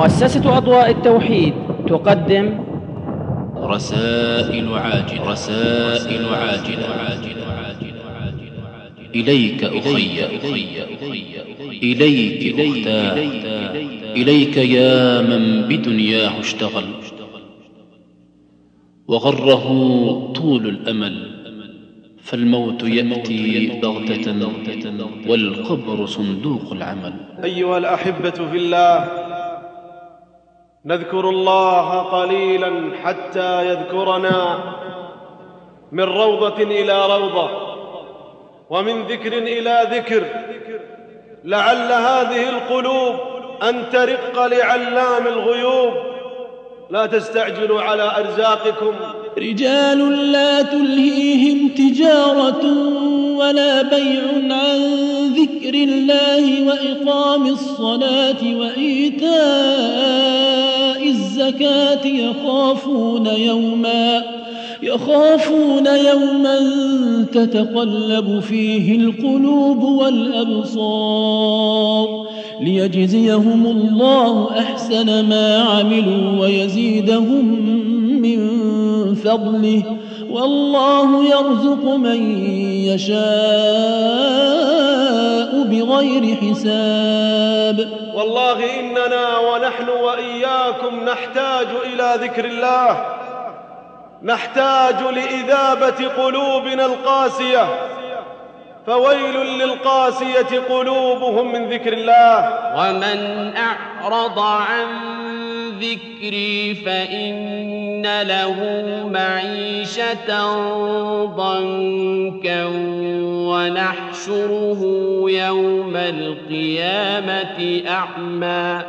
مؤسسة أضواء التوحيد تقدم رسائل عاجلة إليك أخي، إليك أختاه، إليك يا من بدنياه اشتغل وغره طول الأمل، فالموت يأتي بغتة والقبر صندوق العمل. أيها الأحبة في الله، نذكر الله قليلا حتى يذكرنا، من روضة إلى روضة ومن ذكر إلى ذكر، لعل هذه القلوب أن ترق لعلام الغيوب. لا تستعجلوا على أرزاقكم. رجال لا تلهيهم تجارة ولا بيع عن ذكر الله وإقام الصلاة وإيتاء الزكاة يخافون يوما تتقلب فيه القلوب والأبصار، ليجزيهم الله أحسن ما عملوا ويزيدهم من فضله، والله يرزق من يشاء بغير حساب. والله إننا ونحن وإياكم نحتاج إلى ذكر الله، نحتاج لإذابة قلوبنا القاسية، فويل للقاسية قلوبهم من ذكر الله. ومن أعرض عن ذكري فإن له معيشة ضنكا ونحشره يوم القيامة أعمى.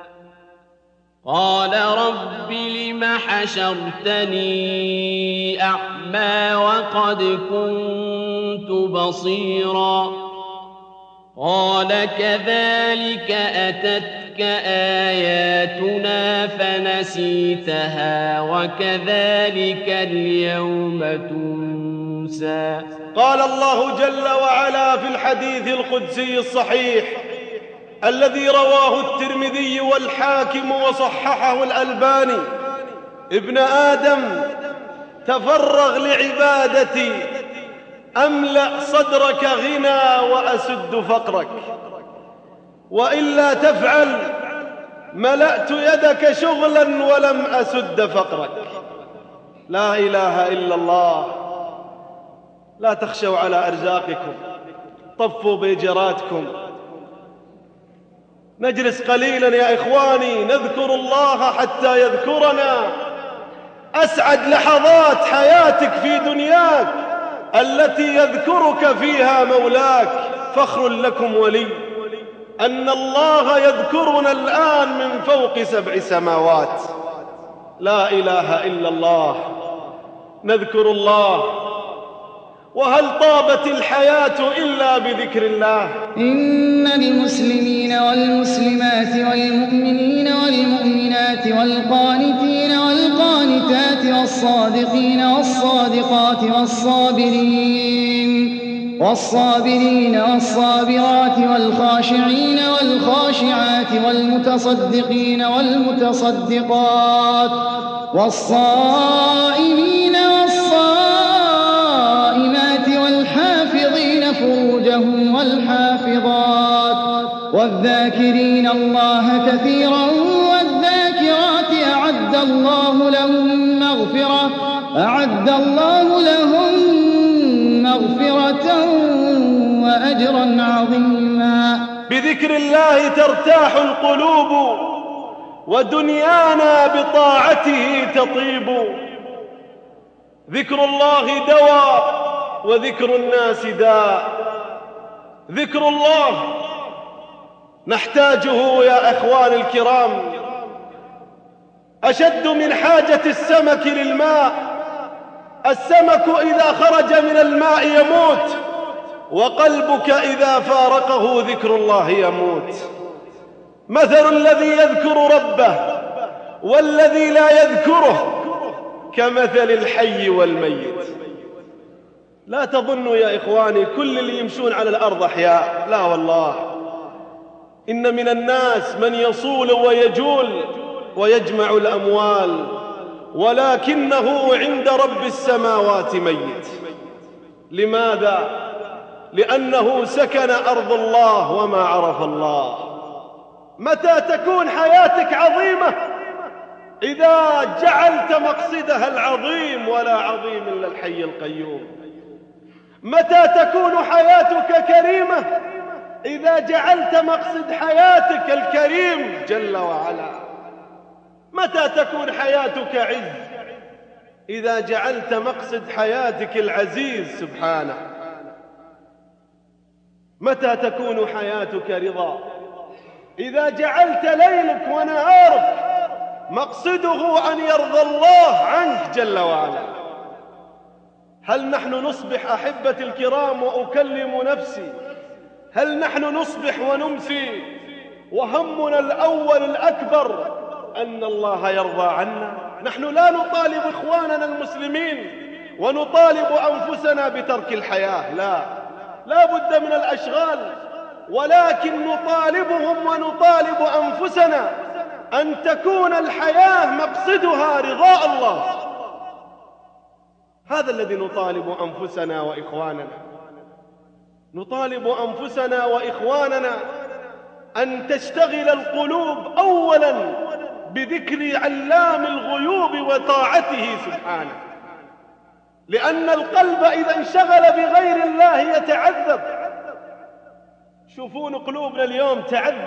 قال رب لم حشرتني أعمى وقد كنت بصيرا. قال كذلك أتتك آياتنا فنسيتها وكذلك اليوم تنسى. قال الله جل وعلا في الحديث القدسي الصحيح الذي رواه الترمذي والحاكم وصححه الألباني: ابن آدم تفرغ لعبادتي أملأ صدرك غنى وأسد فقرك، وإلا تفعل ملأت يدك شغلا ولم أسد فقرك. لا إله إلا الله. لا تخشوا على أرزاقكم، طفوا بجراتكم، نجلس قليلا يا إخواني نذكر الله حتى يذكرنا. أسعد لحظات حياتك في دنياك التي يذكرك فيها مولاك. فخر لكم ولي أن الله يذكرنا الآن من فوق 7 سماوات. لا إله إلا الله. نذكر الله، وهل طابت الحياة إلا بذكر الله؟ إن المسلمين والمسلمات والمؤمنين والمؤمنات والقانتين والقانتات والصادقين والصادقات والصابرين والصابرات والخاشعين والخاشعات والمتصدقين والمتصدقات والصائمين والصائمات والحافظين فروجهم والحافظات والذاكرين الله كثيرا والذاكرات أعد الله لهم مغفرة وأجرا عظيما. بذكر الله ترتاح القلوب، ودنيانا بطاعته تطيب. ذكر الله دواء وذكر الناس داء. ذكر الله نحتاجه يا إخوان الكرام، أشد من حاجة السمك للماء. السمك إذا خرج من الماء يموت، وقلبك إذا فارقه ذكر الله يموت. مثل الذي يذكر ربه والذي لا يذكره كمثل الحي والميت. لا تظنوا يا إخواني كل اللي يمشون على الأرض أحياء، لا والله، إن من الناس من يصول ويجول ويجمع الأموال ولكنه عند رب السماوات ميت. لماذا؟ لأنه سكن أرض الله وما عرف الله. متى تكون حياتك عظيمة؟ إذا جعلت مقصدها العظيم، ولا عظيم إلا الحي القيوم. متى تكون حياتك كريمة؟ إذا جعلت مقصد حياتك الكريم جل وعلا. متى تكون حياتك عز؟ إذا جعلت مقصد حياتك العزيز سبحانه. متى تكون حياتك رضا؟ إذا جعلت ليلك ونهارك مقصده أن يرضى الله عنك جل وعلا. هل نحن نصبح أحبتي الكرام، وأكلم نفسي، هل نحن نصبح ونمسي وهمنا الأول الأكبر أن الله يرضى عنا؟ نحن لا نطالب إخواننا المسلمين ونطالب أنفسنا بترك الحياة، لا بد من الأشغال، ولكن نطالبهم ونطالب أنفسنا أن تكون الحياة مقصدها رضاء الله. هذا الذي نطالب أنفسنا وإخواننا. نطالب أنفسنا وإخواننا أن تشتغل القلوب أولا بذكر علام الغيوب وطاعته سبحانه، لأن القلب إذا انشغل بغير الله يتعذب. شوفون قلوبنا اليوم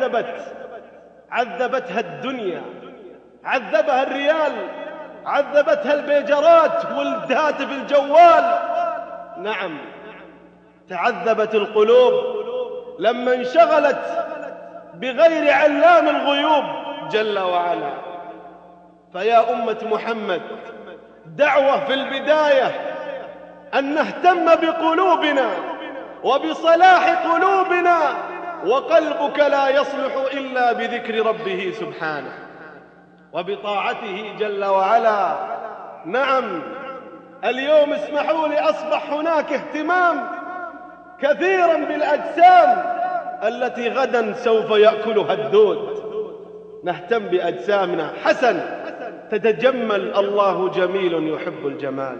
عذبتها الدنيا، عذبها الريال، عذبتها البيجرات والهاتف الجوال. نعم، تعذبت القلوب لما انشغلت بغير علام الغيوب جل وعلا. فيا أمة محمد، دعوة في البداية أن نهتم بقلوبنا وبصلاح قلوبنا، وقلبك لا يصلح إلا بذكر ربه سبحانه وبطاعته جل وعلا. نعم، اليوم اسمحوا لي أصبح هناك اهتمام كثيرا بالأجسام التي غدا سوف يأكلها الدود. نهتم بأجسامنا، حسن، تتجمل، الله جميل يحب الجمال.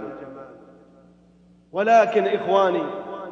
ولكن إخواني،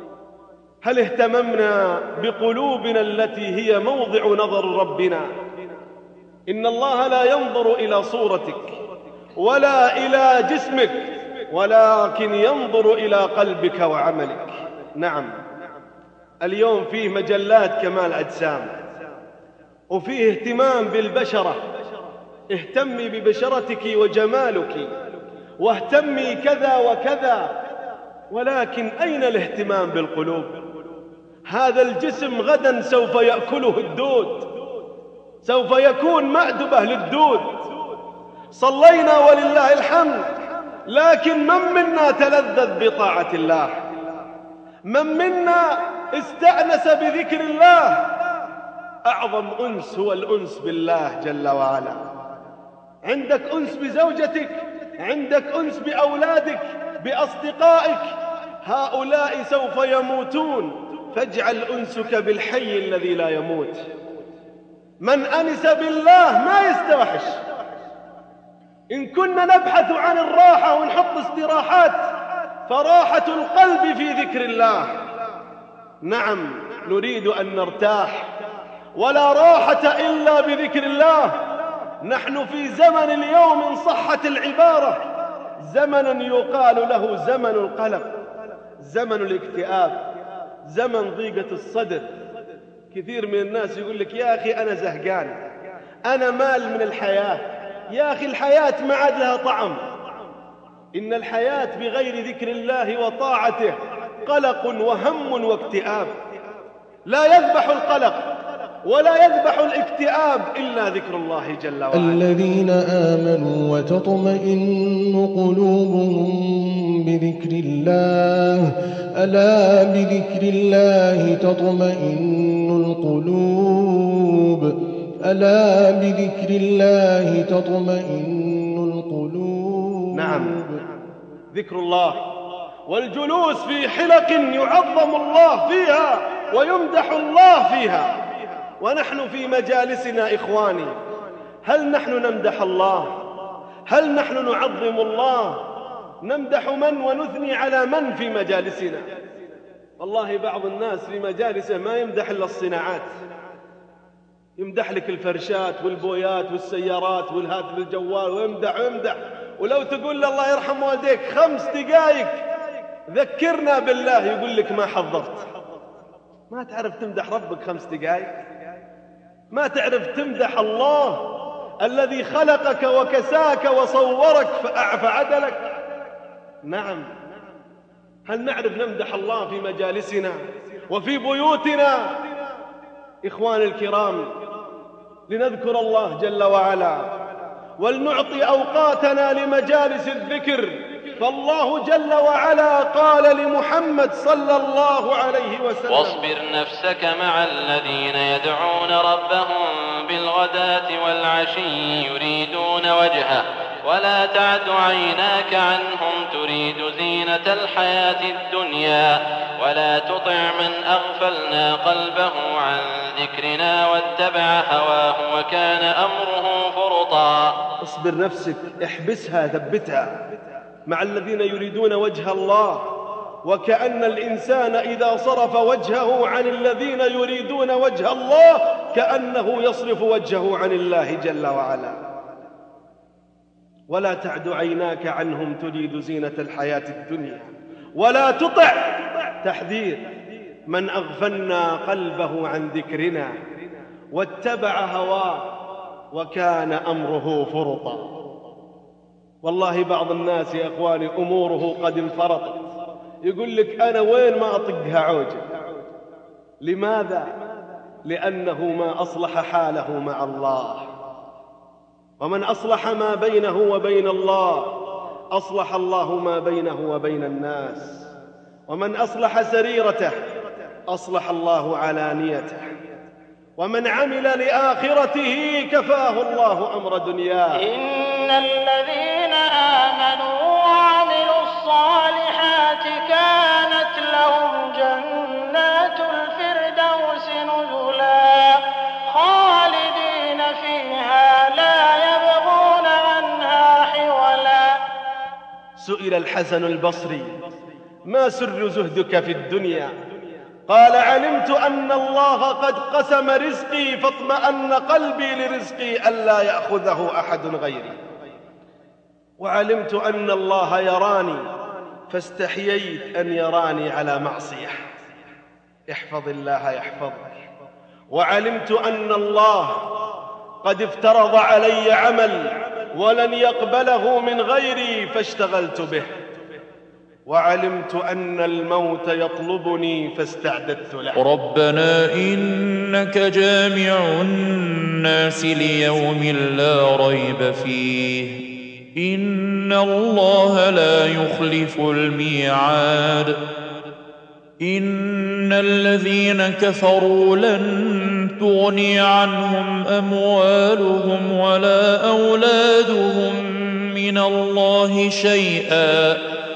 هل اهتممنا بقلوبنا التي هي موضع نظر ربنا؟ إن الله لا ينظر إلى صورتك ولا إلى جسمك، ولكن ينظر إلى قلبك وعملك. نعم، اليوم فيه مجلات كمال أجسام، وفيه اهتمام بالبشرة. اهتمي ببشرتك وجمالك، واهتمي كذا وكذا، ولكن أين الاهتمام بالقلوب؟ هذا الجسم غدا سوف يأكله الدود، سوف يكون مأدبة للدود. صلينا ولله الحمد، لكن من منا تلذذ بطاعة الله؟ من منا استأنس بذكر الله؟ أعظم أنس هو الأنس بالله جل وعلا. عندك أنس بزوجتك، عندك أنس بأولادك، بأصدقائك، هؤلاء سوف يموتون، فاجعل أنسك بالحي الذي لا يموت. من أنس بالله ما يستوحش. إن كنا نبحث عن الراحة ونحط استراحات، فراحة القلب في ذكر الله. نعم، نريد أن نرتاح، ولا راحة إلا بذكر الله. نحن في زمن اليوم إن صحت العبارة زمن يقال له زمن القلق، زمن الاكتئاب، زمن ضيقة الصدر. كثير من الناس يقول لك يا أخي أنا زهقان، أنا مال من الحياة، يا أخي الحياة ما عاد لها طعم. إن الحياة بغير ذكر الله وطاعته قلق وهم واكتئاب. لا يذبح القلق ولا يذبح الاكتئاب إلا ذكر الله جل وعلا. الذين آمنوا وتطمئن قلوبهم بذكر الله، ألا بذكر الله تطمئن القلوب، ألا بذكر الله تطمئن القلوب. نعم، ذكر الله والجلوس في حلق يعظم الله فيها ويمدح الله فيها. ونحن في مجالسنا إخواني، هل نحن نمدح الله؟ هل نحن نعظم الله؟ نمدح من ونثني على من في مجالسنا؟ والله بعض الناس في مجالسه ما يمدح إلا الصناعات، يمدح لك الفرشات والبويات والسيارات والهاتف الجوال، ويمدح ولو تقول له الله يرحم والديك 5 دقائق ذكرنا بالله يقول لك ما حضرت. ما تعرف تمدح ربك 5 دقائق؟ ما تعرف تمدح الله الذي خلقك وكساك وصورك فعدلك؟ نعم. هل نعرف نمدح الله في مجالسنا وفي بيوتنا؟ إخواني الكرام، لنذكر الله جل وعلا ولنعطي أوقاتنا لمجالس الذكر، فالله جل وعلا قال لمحمد صلى الله عليه وسلم: واصبر نفسك مع الذين يدعون ربهم بالغداة والعشي يريدون وجهه ولا تعد عيناك عنهم تريد زينة الحياة الدنيا ولا تطع من أغفلنا قلبه عن ذكرنا واتبع هواه وكان أمره فرطا. اصبر نفسك، احبسها ثبتها مع الذين يريدون وجه الله، وكأن الإنسان إذا صرف وجهه عن الذين يريدون وجه الله كأنه يصرف وجهه عن الله جل وعلا. ولا تعد عيناك عنهم تريد زينة الحياة الدنيا ولا تطع، تحذير، من أغفلنا قلبه عن ذكرنا واتبع هواه وكان أمره فرطا. والله بعض الناس يا إخواني أموره قد انفرطت، يقول لك أنا وين ما أطقها عوجة. لماذا؟ لأنه ما أصلح حاله مع الله، ومن أصلح ما بينه وبين الله أصلح الله ما بينه وبين الناس، ومن أصلح سريرته أصلح الله علانيته، ومن عمل لآخرته كفاه الله أمر دنياه. إن الذين آمنوا وعملوا الصالحات كانت لهم جنات الفردوس نزلا خالدين فيها لا يبغون عنها حولا. سئل الحسن البصري: ما سر زهدك في الدنيا؟ قال: علمت أن الله قد قسم رزقي فاطمأن قلبي لرزقي ألا يأخذه أحد غيري، وعلمت أن الله يراني فاستحييت أن يراني على معصية. احفظ الله يحفظك. وعلمت أن الله قد افترض علي عمل ولن يقبله من غيري فاشتغلت به، وعلمت أن الموت يطلبني فاستعددت له. ربنا إنك جامع الناس ليوم لا ريب فيه إن الله لا يخلف الميعاد. إن الذين كفروا لن تغني عنهم أموالهم ولا أولادهم من الله شيئا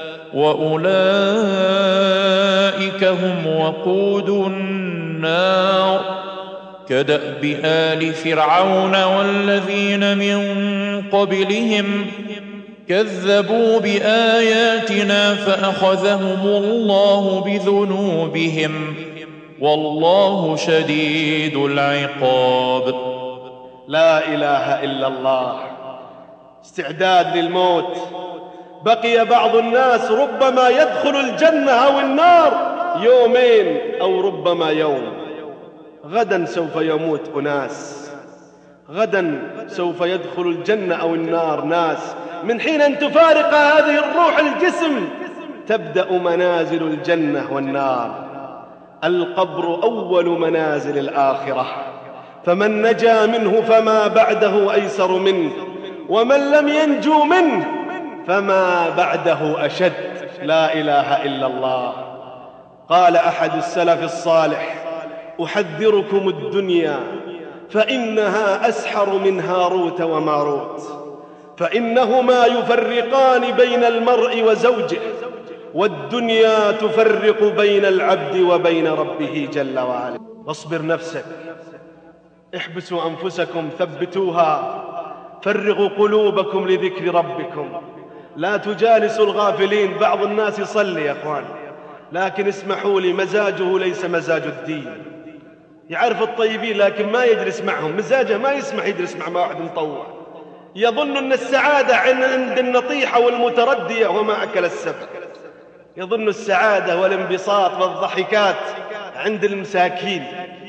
وأولئك هم وقود النار كدأب آل فرعون والذين من قبلهم كذبوا بآياتنا فأخذهم الله بذنوبهم والله شديد العقاب. لا إله إلا الله. استعداد للموت. بقي بعض الناس ربما يدخل الجنة أو النار يومين أو ربما يوم. غدا سوف يموت أناس، غدا سوف يدخل الجنة أو النار ناس. من حين أن تفارق هذه الروح الجسم تبدأ منازل الجنة والنار. القبر أول منازل الآخرة، فمن نجا منه فما بعده أيسر منه، ومن لم ينجو منه فما بعده أشد. لا إله إلا الله. قال أحد السلف الصالح: أحذركم الدنيا فإنها أسحر من هاروت وماروت، فإنهما يفرقان بين المرء وزوجه، والدنيا تفرق بين العبد وبين ربه جل وعلا. واصبر نفسك احبسوا أنفسكم، ثبتوها، فرغوا قلوبكم لذكر ربكم، لا تجالسوا الغافلين. بعض الناس يصلي يا أخوان، لكن اسمحوا لي مزاجه ليس مزاج الدين. يعرف الطيبين لكن ما يجلس معهم، مزاجه ما يسمح يجلس مع واحد مطوع. يظن أن السعادة عند النطيحة والمتردية وما أكل السبع. يظن السعادة والانبساط والضحكات عند المساكين.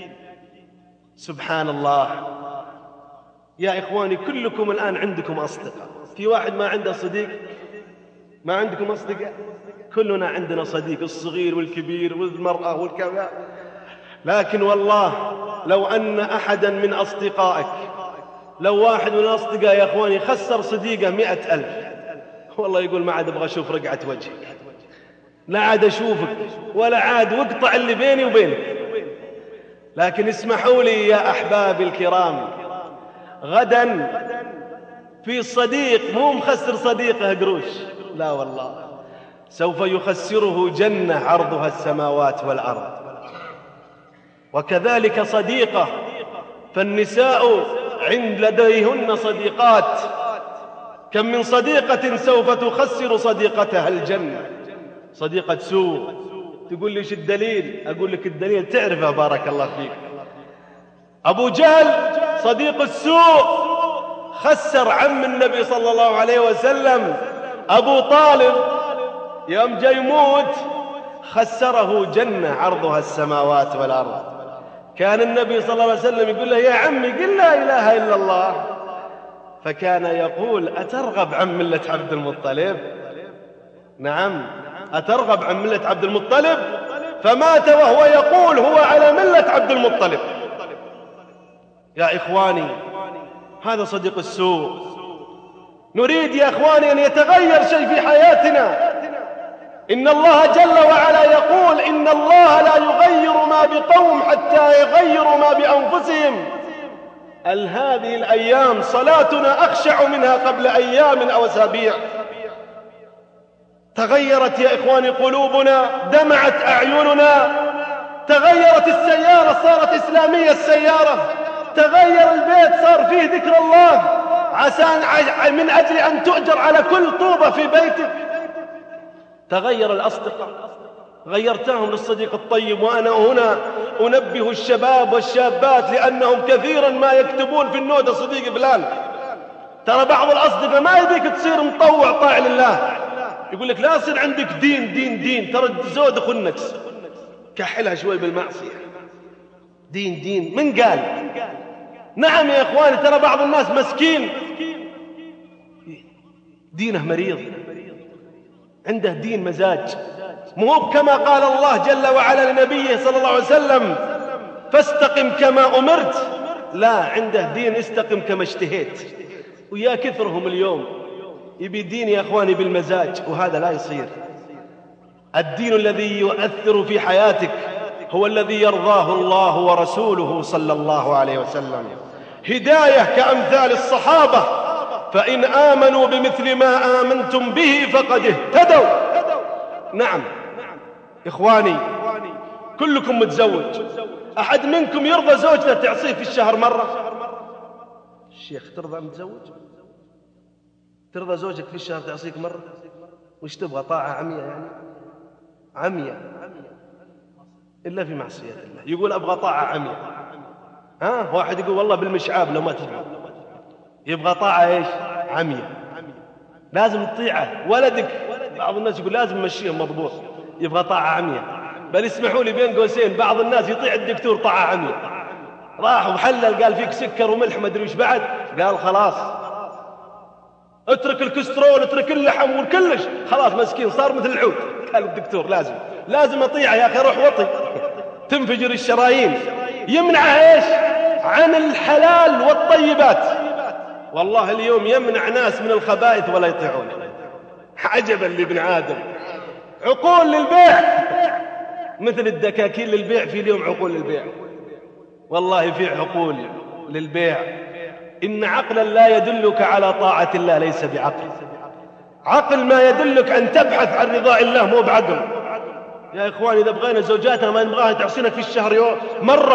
سبحان الله يا إخواني، كلكم الآن عندكم أصدقاء. في واحد ما عنده صديق؟ ما عندكم أصدقاء؟ كلنا عندنا صديق، الصغير والكبير والمرأة والكذا. لكن والله لو أن أحدا من أصدقائك، لو واحد من الأصدقاء يا أخواني خسر صديقه 100,000، والله يقول ما عاد أبغى أشوف رقعة وجهك، لا عاد أشوفك ولا عاد، واقطع اللي بيني وبينك. لكن اسمحوا لي يا أحبابي الكرام، غدا في صديق مو مخسر صديقه قروش، لا والله سوف يخسره جنة عرضها السماوات والأرض. وكذلك صديقة، فالنساء لديهن صديقات، كم من صديقة سوف تخسر صديقتها الجنة. صديقة سوء، تقول لي ايش الدليل؟ أقول لك الدليل تعرفه بارك الله فيك. أبو جهل صديق السوء خسر عم النبي صلى الله عليه وسلم أبو طالب، يوم جاي يموت خسره جنة عرضها السماوات والأرض. كان النبي صلى الله عليه وسلم يقول له يا عمي قل لا إله إلا الله، فكان يقول أترغب عن ملة عبد المطلب؟ نعم، أترغب عن ملة عبد المطلب؟ فمات وهو يقول هو على ملة عبد المطلب. يا إخواني هذا صديق السوء. نريد يا إخواني أن يتغير شيء في حياتنا. إن الله جل وعلا يقول إن الله لا يغير ما بقوم حتى يغيروا ما بأنفسهم. هذه الأيام صلاتنا أخشع منها قبل أيام أو أسابيع. تغيرت يا إخواني قلوبنا، دمعت أعيننا، تغيرت السيارة صارت إسلامية السيارة، تغير البيت صار فيه ذكر الله من أجل أن تؤجر على كل طوبة في بيتك. تغير الأصدقاء، غيرتهم للصديق الطيب. وأنا هنا أنبه الشباب والشابات لأنهم كثيرا ما يكتبون في النودة صديق فلان. ترى بعض الأصدقاء ما يبيك تصير مطوع طاع لله، يقول لك لا يصير عندك دين دين دين، ترى الزود خنكس، كحلها شوي بالمعصية. دين دين من قال؟ نعم يا إخواني، ترى بعض الناس مسكين دينه مريض، عنده دين مزاج، مو كما قال الله جل وعلا لنبيه صلى الله عليه وسلم فاستقم كما أمرت، لا، عنده دين استقم كما اشتهيت. ويا كثرهم اليوم يبي دين يا أخواني بالمزاج، وهذا لا يصير. الدين الذي يؤثر في حياتك هو الذي يرضاه الله ورسوله صلى الله عليه وسلم. هداية كأمثال الصحابة، فإن آمنوا بمثل ما آمنتم به فقد اهتدوا. نعم إخواني، كلكم متزوج، أحد منكم يرضى زوجته تعصيه في الشهر مرة؟ الشيخ ترضى متزوج؟ ترضى زوجك في الشهر تعصيك مرة؟ وش تبغى، طاعة عمية يعني؟ عمية إلا في معصية الله. يقول أبغى طاعة عمية. واحد يقول والله بالمشعاب لو ما تدعو، يبغى طاعة إيش؟ عمية. لازم تطيعه. ولدك بعض الناس يقول لازم مشيه مضبوط، يبغى طاعة عمية. بل اسمحوا لي بين قوسين، بعض الناس يطيع الدكتور طاعة عمية، راح وحلل قال فيك سكر وملح ما ادري وش بعد، قال خلاص اترك الكسترول اترك اللحم وكلش، خلاص مسكين صار مثل العود. قال الدكتور لازم اطيعه يا اخي، روح وطي تنفجر الشرايين. يمنعه ايش؟ عن الحلال والطيبات. والله اليوم يمنع ناس من الخبائث ولا يطيعون. عجبا لابن آدم، عقول للبيع مثل الدكاكين للبيع. في اليوم عقول للبيع، والله في عقول للبيع. إن عقلا لا يدلك على طاعة الله ليس بعقل. عقل ما يدلك أن تبحث عن رضاء الله، مو بعقل. يا إخواني إذا بغينا زوجاتنا ما نبغاها تعصينا في الشهر مرة،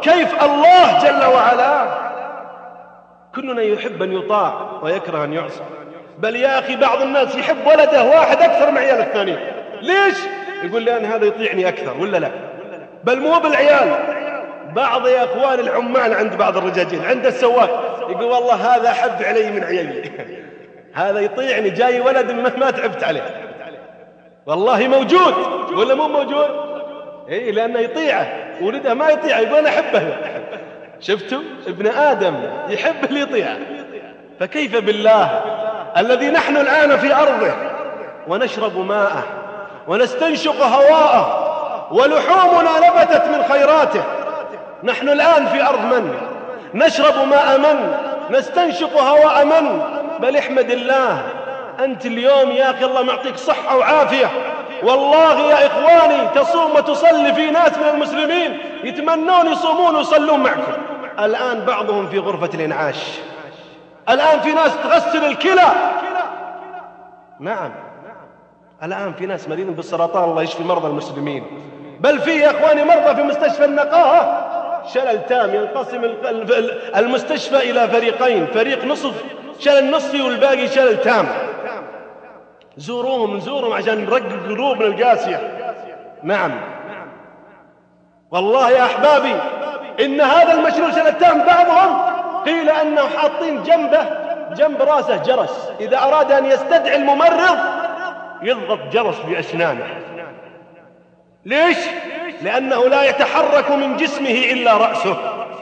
كيف الله جل وعلا؟ كلنا يحب أن يطاع ويكره أن يعصى. بل يا أخي بعض الناس يحب ولده واحد أكثر من عيال الثاني. ليش؟ يقول لأن هذا يطيعني أكثر ولا لا؟ بل مو بالعيال، بعض يا أخوان العمال عند بعض الرجاجين عند السواق يقول والله هذا أحب علي من عيالي هذا يطيعني، جاي ولد ما تعبت عليه. والله موجود ولا مو موجود؟ إيه، لأنه يطيعه، ولده ما يطيعه يقول أنا أحبه. شفتوا؟ ابن آدم يحب اللي يطيعه، فكيف بالله الذي نحن الآن في أرضه ونشرب ماءه ونستنشق هواءه ولحومنا نبتت من خيراته. نحن الآن في أرض من؟ نشرب ماء من؟ نستنشق هواء من؟ بل احمد الله أنت اليوم يا أخي الله معطيك صحة وعافية. والله يا إخواني تصوم وتصلي في ناس من المسلمين يتمنون يصومون ويصلون معكم. الآن بعضهم في غرفة الإنعاش، الآن في ناس تغسل الكلى. نعم، الآن في ناس مريضين بالسرطان الله يشفي مرضى المسلمين. بل في يا إخواني مرضى في مستشفى النقاهة شلل تام، ينقسم المستشفى إلى فريقين، فريق نصف شلل نصفي والباقي شلل تام. زوروهم عشان نرقق قلوبنا القاسية. نعم والله يا أحبابي إن هذا المشلول شلل تام بعضهم قيل أنه حاطين جنب راسه جرس، إذا أراد أن يستدعي الممرض يضغط جرس بأسنانه. ليش؟ لأنه لا يتحرك من جسمه إلا رأسه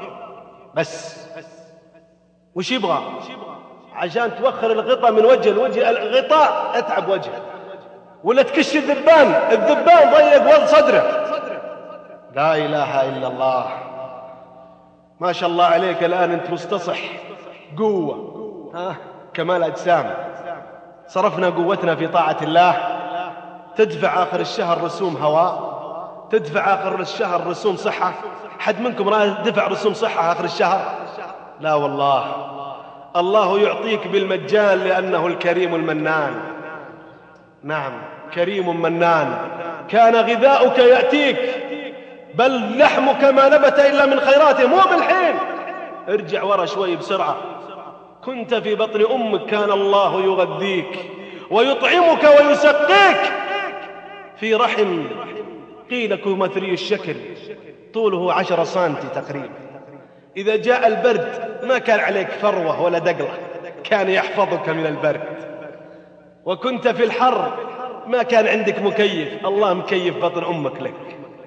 بس. وش يبغى؟ عشان توخر الغطاء من وجه الغطاء أتعب وجهه، ولا تكش الذبان ضيق صدره. لا إله إلا الله. ما شاء الله عليك الآن أنت مستصح قوة، كمال أجسام. صرفنا قوتنا في طاعة الله. تدفع آخر الشهر رسوم هواء، تدفع آخر الشهر رسوم صحة. حد منكم دفع رسوم صحة آخر الشهر؟ لا والله. الله يعطيك بالمجان لأنه الكريم المنان. نعم كريم منان. كان غذاؤك يأتيك، بل لحمك ما نبت إلا من خيراته، مو بالحين. ارجع ورا شوي بسرعة. كنت في بطن أمك كان الله يغذيك ويطعمك ويسقيك في رحم قيل كمثري الشكل طوله 10 سنتي تقريبا. إذا جاء البرد ما كان عليك فروة ولا دقلة، كان يحفظك من البرد. وكنت في الحر ما كان عندك مكيف، الله مكيف بطن أمك لك.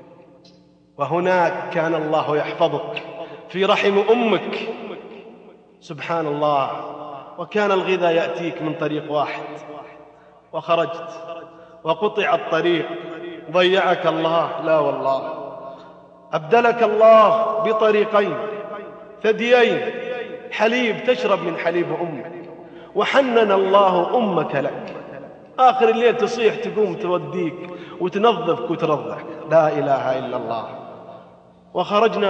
وهناك كان الله يحفظك في رحم أمك. سبحان الله. وكان الغذاء يأتيك من طريق واحد، وخرجت وقطع الطريق، ضيعك الله. لا والله، أبدلك الله بطريقين ثديين، حليب تشرب من حليب أمك، وحنن الله أمك لك. آخر الليل تصيح تقوم توديك وتنظفك وترضعك. لا إله إلا الله. وخرجنا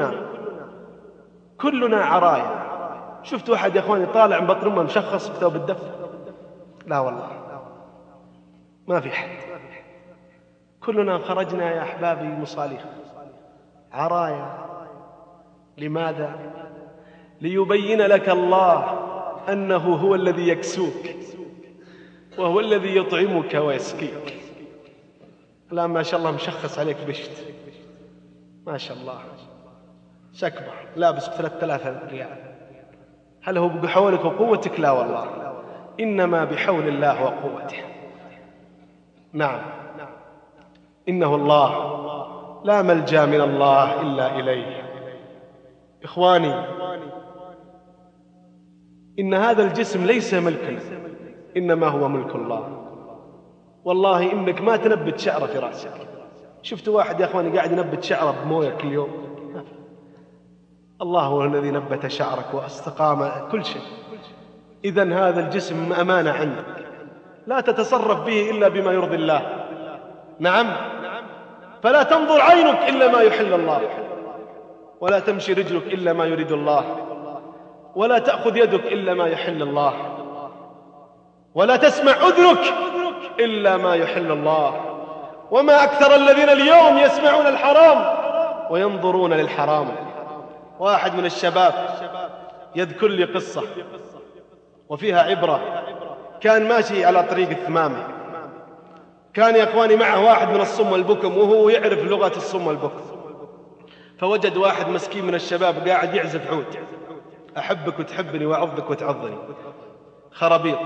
كلنا عرايا. شفت واحد يا أخواني طالع من بطن أمه مشخص بثوب الدف؟ لا والله ما في حد. كلنا خرجنا يا أحبابي مصاليخ عرايا. لماذا؟ ليبين لك الله أنه هو الذي يكسوك وهو الذي يطعمك ويسقيك. لا ما شاء الله مشخص عليك بشت، ما شاء الله شكبر لابس ب3000 ريال. هل هو بحولك وقوتك؟ لا والله، إنما بحول الله وقوته. نعم إنه الله، لا ملجأ من الله إلا إليه. إخواني إن هذا الجسم ليس ملكنا، إنما هو ملك الله. والله إنك ما تنبت شعرة في رأسك. شفت واحد يا أخواني قاعد ينبت شعره بمويه كل يوم؟ الله هو الذي نبت شعرك واستقام كل شيء. إذن هذا الجسم أمانة عندك، لا تتصرف به إلا بما يرضي الله. نعم، فلا تنظر عينك إلا ما يحل الله، ولا تمشي رجلك إلا ما يريد الله، ولا تأخذ يدك إلا ما يحل الله، ولا تسمع أذنك إلا ما يحل الله. وما أكثر الذين اليوم يسمعون الحرام وينظرون للحرام. واحد من الشباب يذكر لي قصة وفيها عبرة. كان ماشي على طريق الثمامة، كان يا إخواني معه واحد من الصم والبكم وهو يعرف لغة الصم والبكم، فوجد واحد مسكين من الشباب قاعد يعزف عود، أحبك وتحبني وأعضك وتعضني، خرابيط.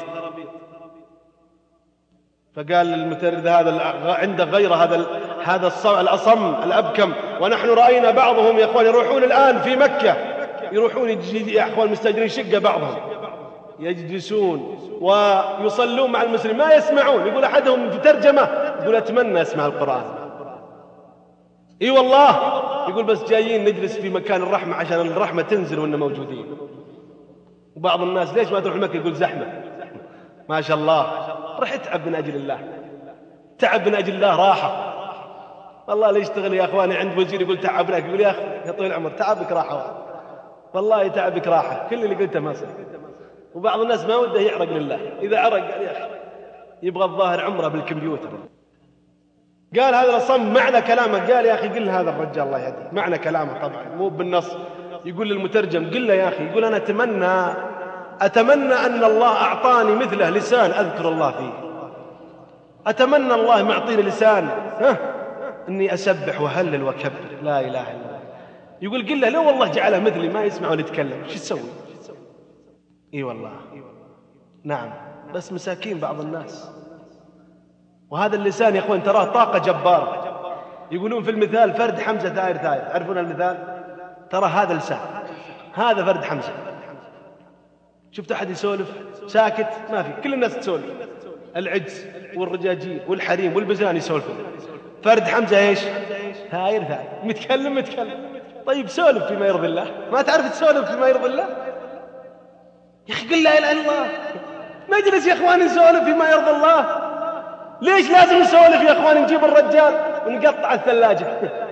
فقال للمتردد هذا عنده غير هذا الأصم الأبكم، ونحن رأينا بعضهم يا أخوان يروحون الآن في مكة، يروحون يا أخوان مستأجرين شقة، بعضهم يجلسون ويصلون مع المسلمين ما يسمعون. يقول أحدهم في ترجمة يقول أتمنى أسمع القرآن. إي والله، يقول بس جايين نجلس في مكان الرحمة عشان الرحمة تنزل وإننا موجودين. وبعض الناس ليش ما تروح مكة؟ يقول زحمة. ما شاء الله، رح اتعب من أجل الله، تعب من أجل الله راحة. والله ليش تغني يا أخواني عند وزير يقول تعبناك، يقول يا أخي يا طويل العمر تعبك راحة، والله تعبك راحة، كل اللي قلته ما صار. وبعض الناس ما وده يعرق لله، إذا عرق قال يا أخي يبغى الظاهر عمره بالكمبيوتر. قال هذا الأصم معنى كلامه، قال يا أخي قل هذا الرجال الله يهديه معنى كلامه طبعا مو بالنص. يقول للمترجم قل له يا أخي، يقول أنا أتمنى أن الله أعطاني مثله لسان أذكر الله فيه، أتمنى الله معطيني لسان إني أسبح وهلل وكبر لا إله إلا الله. يقول قل له لو والله جعله مثلي ما يسمع ولا يتكلم شو تسوي؟ إي والله نعم، بس مساكين بعض الناس. وهذا اللسان يا أخوان تراه طاقة جبارة. يقولون في المثال فرد حمزة ثائر ثائر، تعرفون المثال؟ ترى هذا لسان، هذا فرد حمزة. شفت أحد يسولف ساكت؟ ما في، كل الناس تسولف، العجز والرجاجيل والحريم والبزان يسولفون. فرد حمزة ايش؟ ثائر ثائر، متكلم. طيب سولف فيما يرضي الله، ما تعرف تسولف فيما يرضي الله؟ يا أخي قل لا إله إلا الله. نجلس يا أخواني نسولف فيما يرضي الله. ليش لازم نسولف يا أخواني؟ نجيب الرجال ونقطع الثلاجة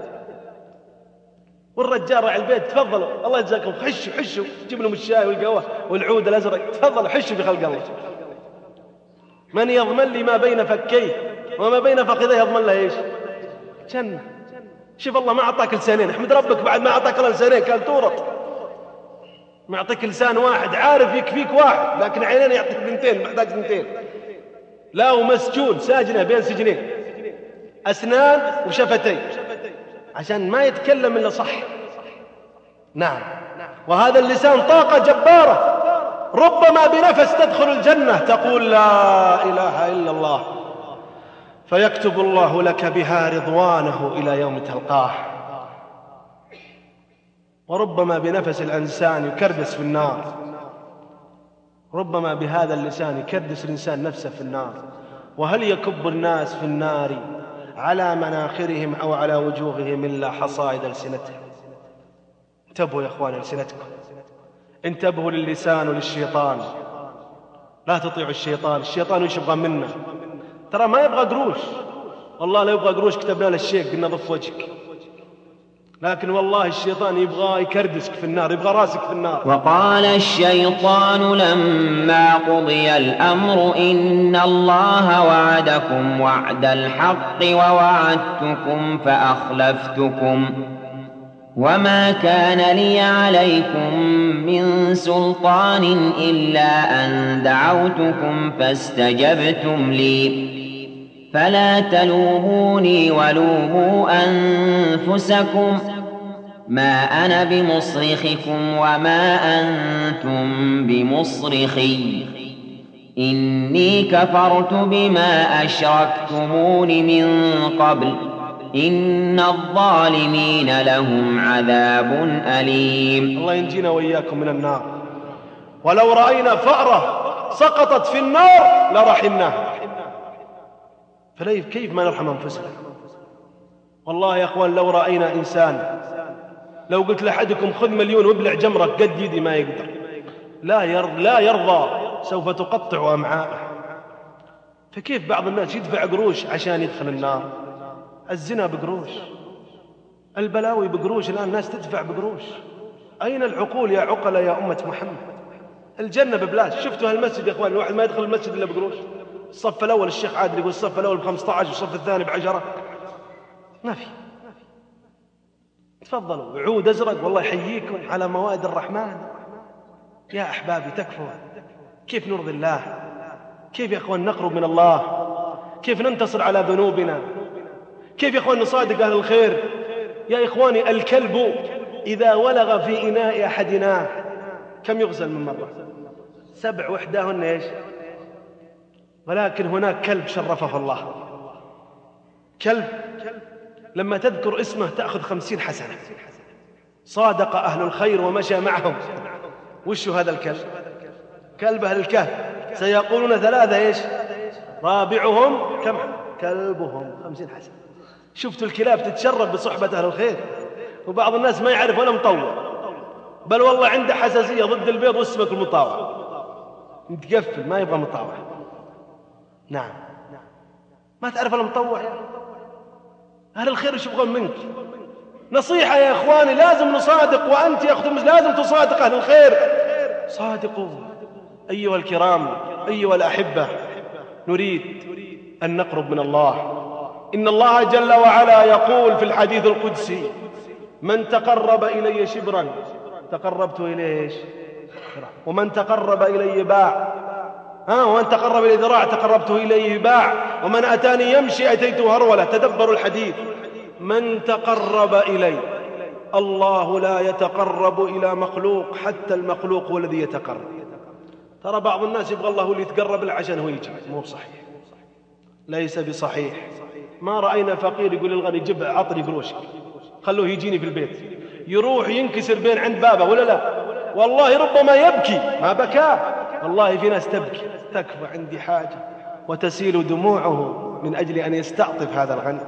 والرجال راعي البيت تفضلوا الله يجزاكم، حشوا جيب لهم الشاي والقهوة والعود الأزرق، تفضلوا حشوا في خلق الله. من يضمن لي ما بين فكيه وما بين فخذيه يضمن له ايش؟ جنة. شوف الله ما أعطاك لسانين، احمد ربك بعد ما أعطاك الله لسانين كان تورط. معطيك لسان واحد عارف يكفيك واحد، لكن عينين يعطيك اثنتين، محتاج اثنتين. لا ومسجون ساجنة بين سجنين، أسنان وشفتين عشان ما يتكلم إلا صح. نعم، وهذا اللسان طاقة جبارة، ربما بنفس تدخل الجنة تقول لا إله إلا الله، فيكتب الله لك بها رضوانه إلى يوم تلقاه. وربما بنفس الإنسان يكردس في النار، ربما بهذا اللسان يكردس الإنسان نفسه في النار. وهل يكب الناس في النار على مناخرهم أو على وجوههم إلا حصائد ألسنتهم؟ انتبهوا يا أخوان ألسنتكم، انتبهوا للسان وللشيطان. لا تطيعوا الشيطان. الشيطان وش يبغى منا؟ ترى ما يبغى قروش، والله لا يبغى قروش كتبنا له الشيك قلنا ضف وجهك، لكن والله الشيطان يبغى يكردسك في النار، يبغى راسك في النار. وقال الشيطان لما قضي الأمر إن الله وعدكم وعد الحق ووعدتكم فأخلفتكم وما كان لي عليكم من سلطان إلا أن دعوتكم فاستجبتم لي فلا تلوموني ولوموا أنفسكم ما أنا بمصرخكم وما أنتم بمصرخي إني كفرت بما أشركتمون من قبل إن الظالمين لهم عذاب أليم. الله ينجينا وإياكم من النار. ولو رأينا فأرة سقطت في النار لرحمناها، كيف ما نرحم أنفسنا؟ والله يا أخوان لو رأينا إنسان، لو قلت لأحدكم خذ 1,000,000 وابلع جمرك قد يدي ما يقدر، لا يرضى، سوف تقطع أمعاءه. فكيف بعض الناس يدفع قروش عشان يدخل النار؟ الزنا بقروش، البلاوي بقروش، الآن الناس تدفع بقروش. أين العقول يا عقلاء يا أمة محمد؟ الجنة ببلاش. شفتوا هالمسجد يا أخوان الواحد ما يدخل المسجد إلا بقروش. الصف الأول الشيخ عادل يقول الصف الأول ب15 والصف الثاني ب10، ما في. تفضلوا. عود أزرق والله يحييكم على موائد الرحمن. يا أحبابي تكفوا. كيف نرضي الله؟ كيف يا أخوان نقرب من الله؟ كيف ننتصر على ذنوبنا؟ كيف يا أخوان نصادق أهل الخير؟ يا إخواني الكلب إذا ولغ في إناء أحدنا كم يغسل من مرة؟ 7 وإحداهن إيش؟ ولكن هناك كلب شرفه الله، كلب لما تذكر اسمه تأخذ 50 حسنة. صادق أهل الخير ومشى معهم. وش هذا الكلب؟ كلب أهل الكهف. سيقولون 3 إيش؟ رابعهم كم؟ كلبهم. 50 حسنة. شفتوا الكلاب تتشرب بصحبة أهل الخير. وبعض الناس ما يعرف ولا مطوع، بل والله عنده حساسية ضد البيض والسمك المطاوع، متقفل ما يبغى مطاوع. نعم، ما تعرف ولا مطوع. أهل الخير ايش يبغون منك؟ نصيحة يا إخواني، لازم نصادق. وأنت يا أختي لازم تصادق أهل الخير. صادقوا أيها الكرام، أيها الأحبة. نريد أن نقرب من الله. إن الله جل وعلا يقول في الحديث القدسي: من تقرب إلي شبرا تقربت إليه إيش؟ ومن تقرب إلي باع، ومن تقرب إلي ذراع تقربته إليه باع، ومن أتاني يمشي أتيته هرولة. تدبروا الحديث. من تقرب إلي. الله لا يتقرب إلى مخلوق، حتى المخلوق هو الذي يتقرب. ترى بعض الناس يبغى الله هو اللي يتقرب له عشان هو يجي. مو بصحيح، ليس بصحيح. ما رأينا فقير يقول للغني جيب عطني قروشك، خلوه يجيني في البيت. يروح ينكسر بين عند بابه ولا لا؟ والله ربما يبكي ما بكى. والله في ناس تبكي، تكفى عندي حاجة، وتسيل دموعه من أجل أن يستعطف هذا الغني.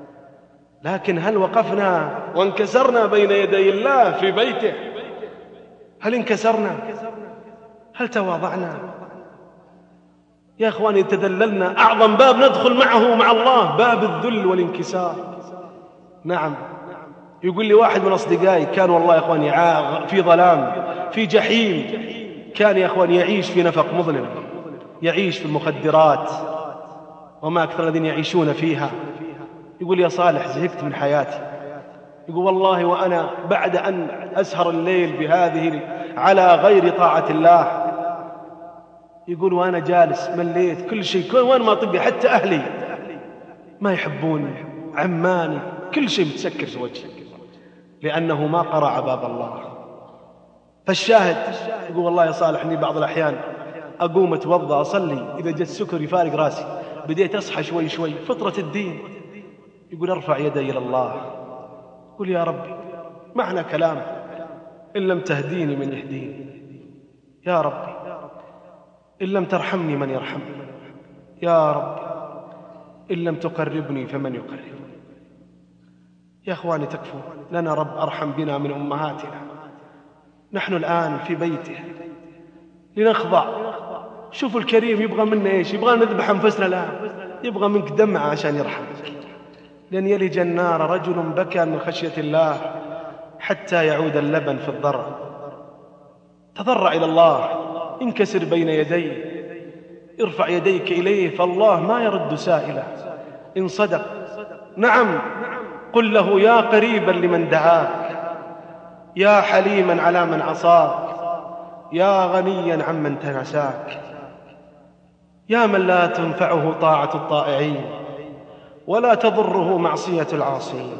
لكن هل وقفنا وانكسرنا بين يدي الله في بيته؟ هل انكسرنا؟ هل تواضعنا؟ يا إخواني تذللنا. أعظم باب ندخل معه مع الله باب الذل والانكسار. نعم. يقول لي واحد من أصدقائي كان والله يا إخواني في ظلام، في جحيم، كان يا إخواني يعيش في نفق مظلم، يعيش في المخدرات وما أكثر الذين يعيشون فيها. يقول يا صالح زهقت من حياتي. يقول والله وأنا بعد أن أسهر الليل بهذه على غير طاعة الله، يقول وأنا جالس مليت كل شيء، وين ما طبي حتى أهلي ما يحبوني، عماني كل شيء متسكر في وجهي، لأنه ما قرع باب الله. فالشاهد يقول والله يا صالح إني بعض الأحيان أقوم أتوضأ أصلي، إذا جت سكر يفارق راسي، بديت أصحى شوي شوي، فطرة الدين. يقول أرفع يدي إلى الله، يقول يا ربي معنى كلام إن لم تهديني من يهديني، يا ربي إن لم ترحمني من يرحمني، يا ربي إن لم تقربني فمن يقربني. يا أخواني تكفوا، لنا رب أرحم بنا من أمهاتنا. نحن الآن في بيته لنخضع. شوفوا الكريم يبغى منا إيش؟ يبغى نذبح أنفسنا؟ لا، يبغى منك دمعة عشان يرحمك. لن يلج النار رجل بكى من خشية الله حتى يعود اللبن في الضرع. تضرع إلى الله، انكسر بين يديه، ارفع يديك إليه، فالله ما يرد سائلا إن صدق. نعم، قل له يا قريبا لمن دعاك، يا حليما على من عصاك، يا غنيا عمن تنساك، يا من لا تنفعه طاعة الطائعين ولا تضره معصية العاصين،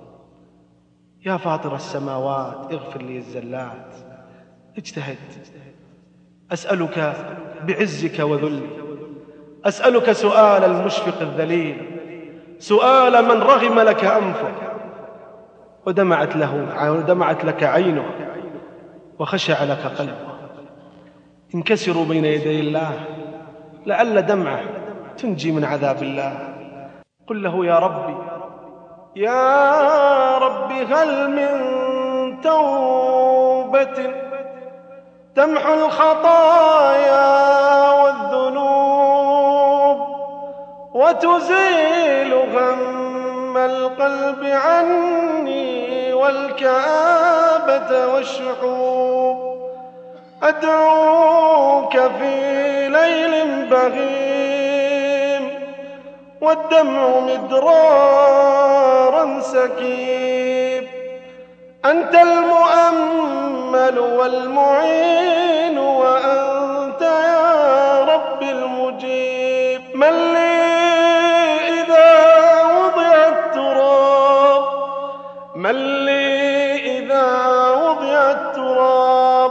يا فاطر السماوات اغفر لي الزلات. اجتهد. أسألك بعزك وذلي، أسألك سؤال المشفق الذليل، سؤال من رغم لك أنفه ودمعت لك عينه وخشع لك قلبه. انكسروا بين يدي الله، لعل دمعه تنجي من عذاب الله. قل له يا ربي، يا ربي هل من توبة تمحو الخطايا والذنوب وتزيل غم القلب عني والكآبة والشحوب. أدعوك في ليل بغيم والدمع مدرارا سكيب، أنت المؤمل والمعين وأنت يا رب المجيب. من لي إذا وضع التراب، من لي إذا وضع التراب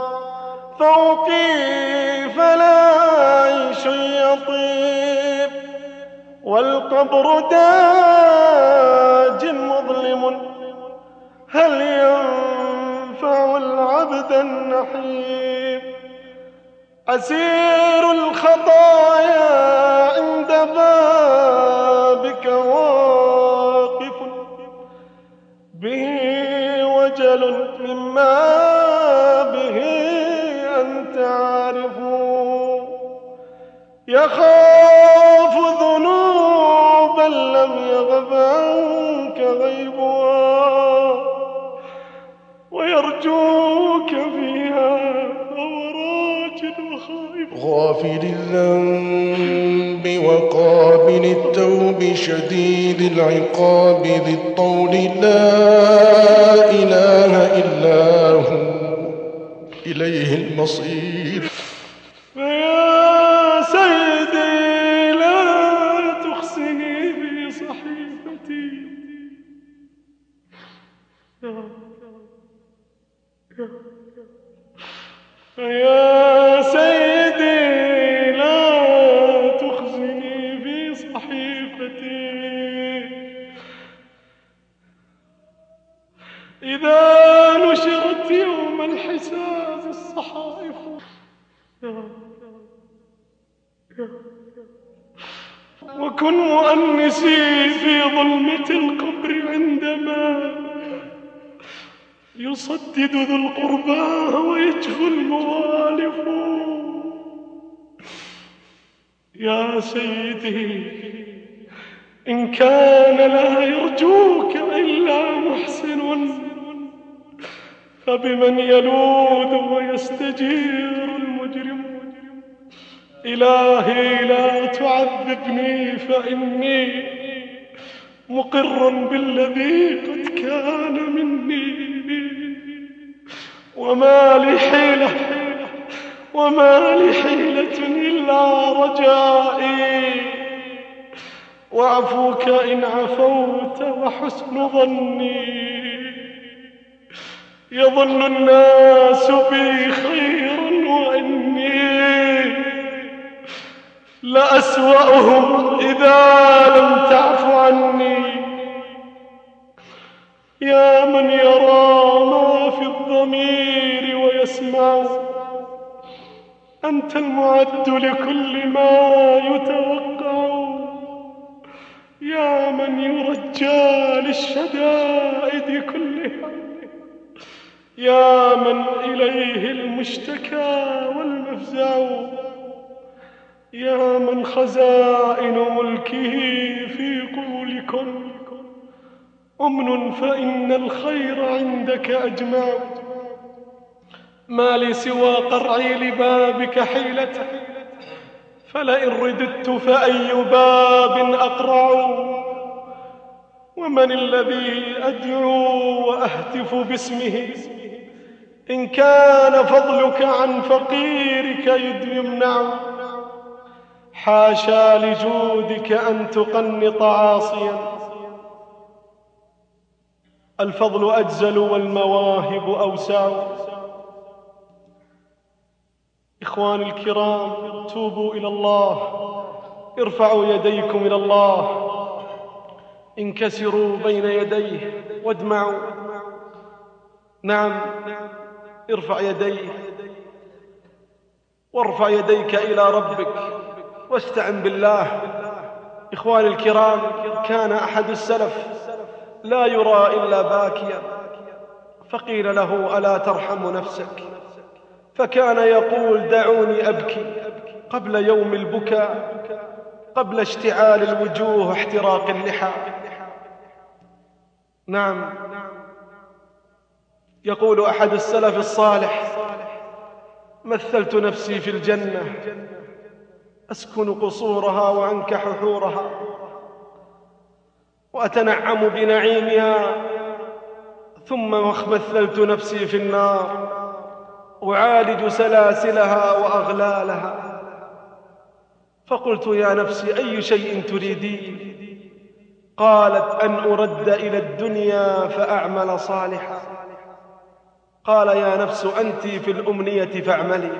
فوقي فلا عيش يطيب. والقبر داج مظلم هل ينفع العبد النحيب. أسير الخطايا عند بابك واقف به وجل مما به أنت عارف. يخاف ذنوبا لم يغب عنك غيبها ويرجوك فيها وراجل وخائف. غافر الذنب وقابل التوب شديد العقاب ذي الطول لا إله إلا هو إليه المصير. فيا سيدي لا تخزني في صحيفتي. فيا سيدي لا تخزني في صحيفتي. إذا نشرت يوم الحساب الصحائف وكن مؤنسي في ظلمة القبر عندما يصدد ذو القربى ويجفو الموالف. يا سيدي إن كان لا يرجوك إلا محسن فبمن يلوذ ويستجير المجرم. إلهي لا تعذبني فإني مقر بالذي قد كان مني. وما لي حيلة إلا رجائي وعفوك إن عفوت وحسن ظني. يظن الناس بي خيرا وإني لأسوأهم إذا لم تعف عني. يا من يرى ما في الضمير ويسمع، أنت المعد لكل ما يتوقع. يا من يرجى للشدائد كلها، يا من إليه المشتكى والمفزع. يا من خزائن ملكه في قولكم أمن فإن الخير عندك أجمع. ما لي سوى قرعي لبابك حيلة، فلئن رددت فأي باب أقرع. ومن الذي أدعو وأهتف باسمه إن كان فضلك عن فقيرك يمنع. حاشا لجودك أن تقنط عاصيا، الفضل أجزل والمواهب أوسع. إخواني الكرام، توبوا إلى الله، ارفعوا يديكم إلى الله، انكسروا بين يديه وادمعوا. نعم، ارفع يديه وارفع يديك إلى ربك واستعن بالله. إخواني الكرام، كان أحد السلف لا يرى إلا باكيا، فقيل له ألا ترحم نفسك؟ فكان يقول دعوني أبكي قبل يوم البكاء، قبل اشتعال الوجوه واحتراق اللحى. نعم، يقول أحد السلف الصالح مثلت نفسي في الجنة أسكن قصورها وأنكح حورها وأتنعم بنعيمها، ثم مثلت نفسي في النار أعالج سلاسلها وأغلالها، فقلت يا نفسي أي شيء تريدين؟ قالت أن أرد إلى الدنيا فأعمل صالحا. قال يا نفس أنت في الأمنية فاعملي.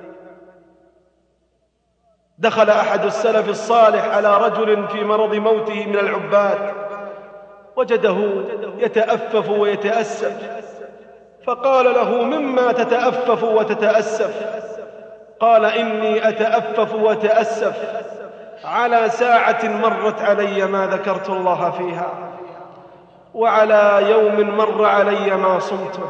دخل أحد السلف الصالح على رجل في مرض موته من العباد، وجده يتأفف ويتأسف، فقال له مما تتأفف وتتأسف؟ قال إني أتأفف وتأسف على ساعة مرت علي ما ذكرت الله فيها، وعلى يوم مر علي ما صمته،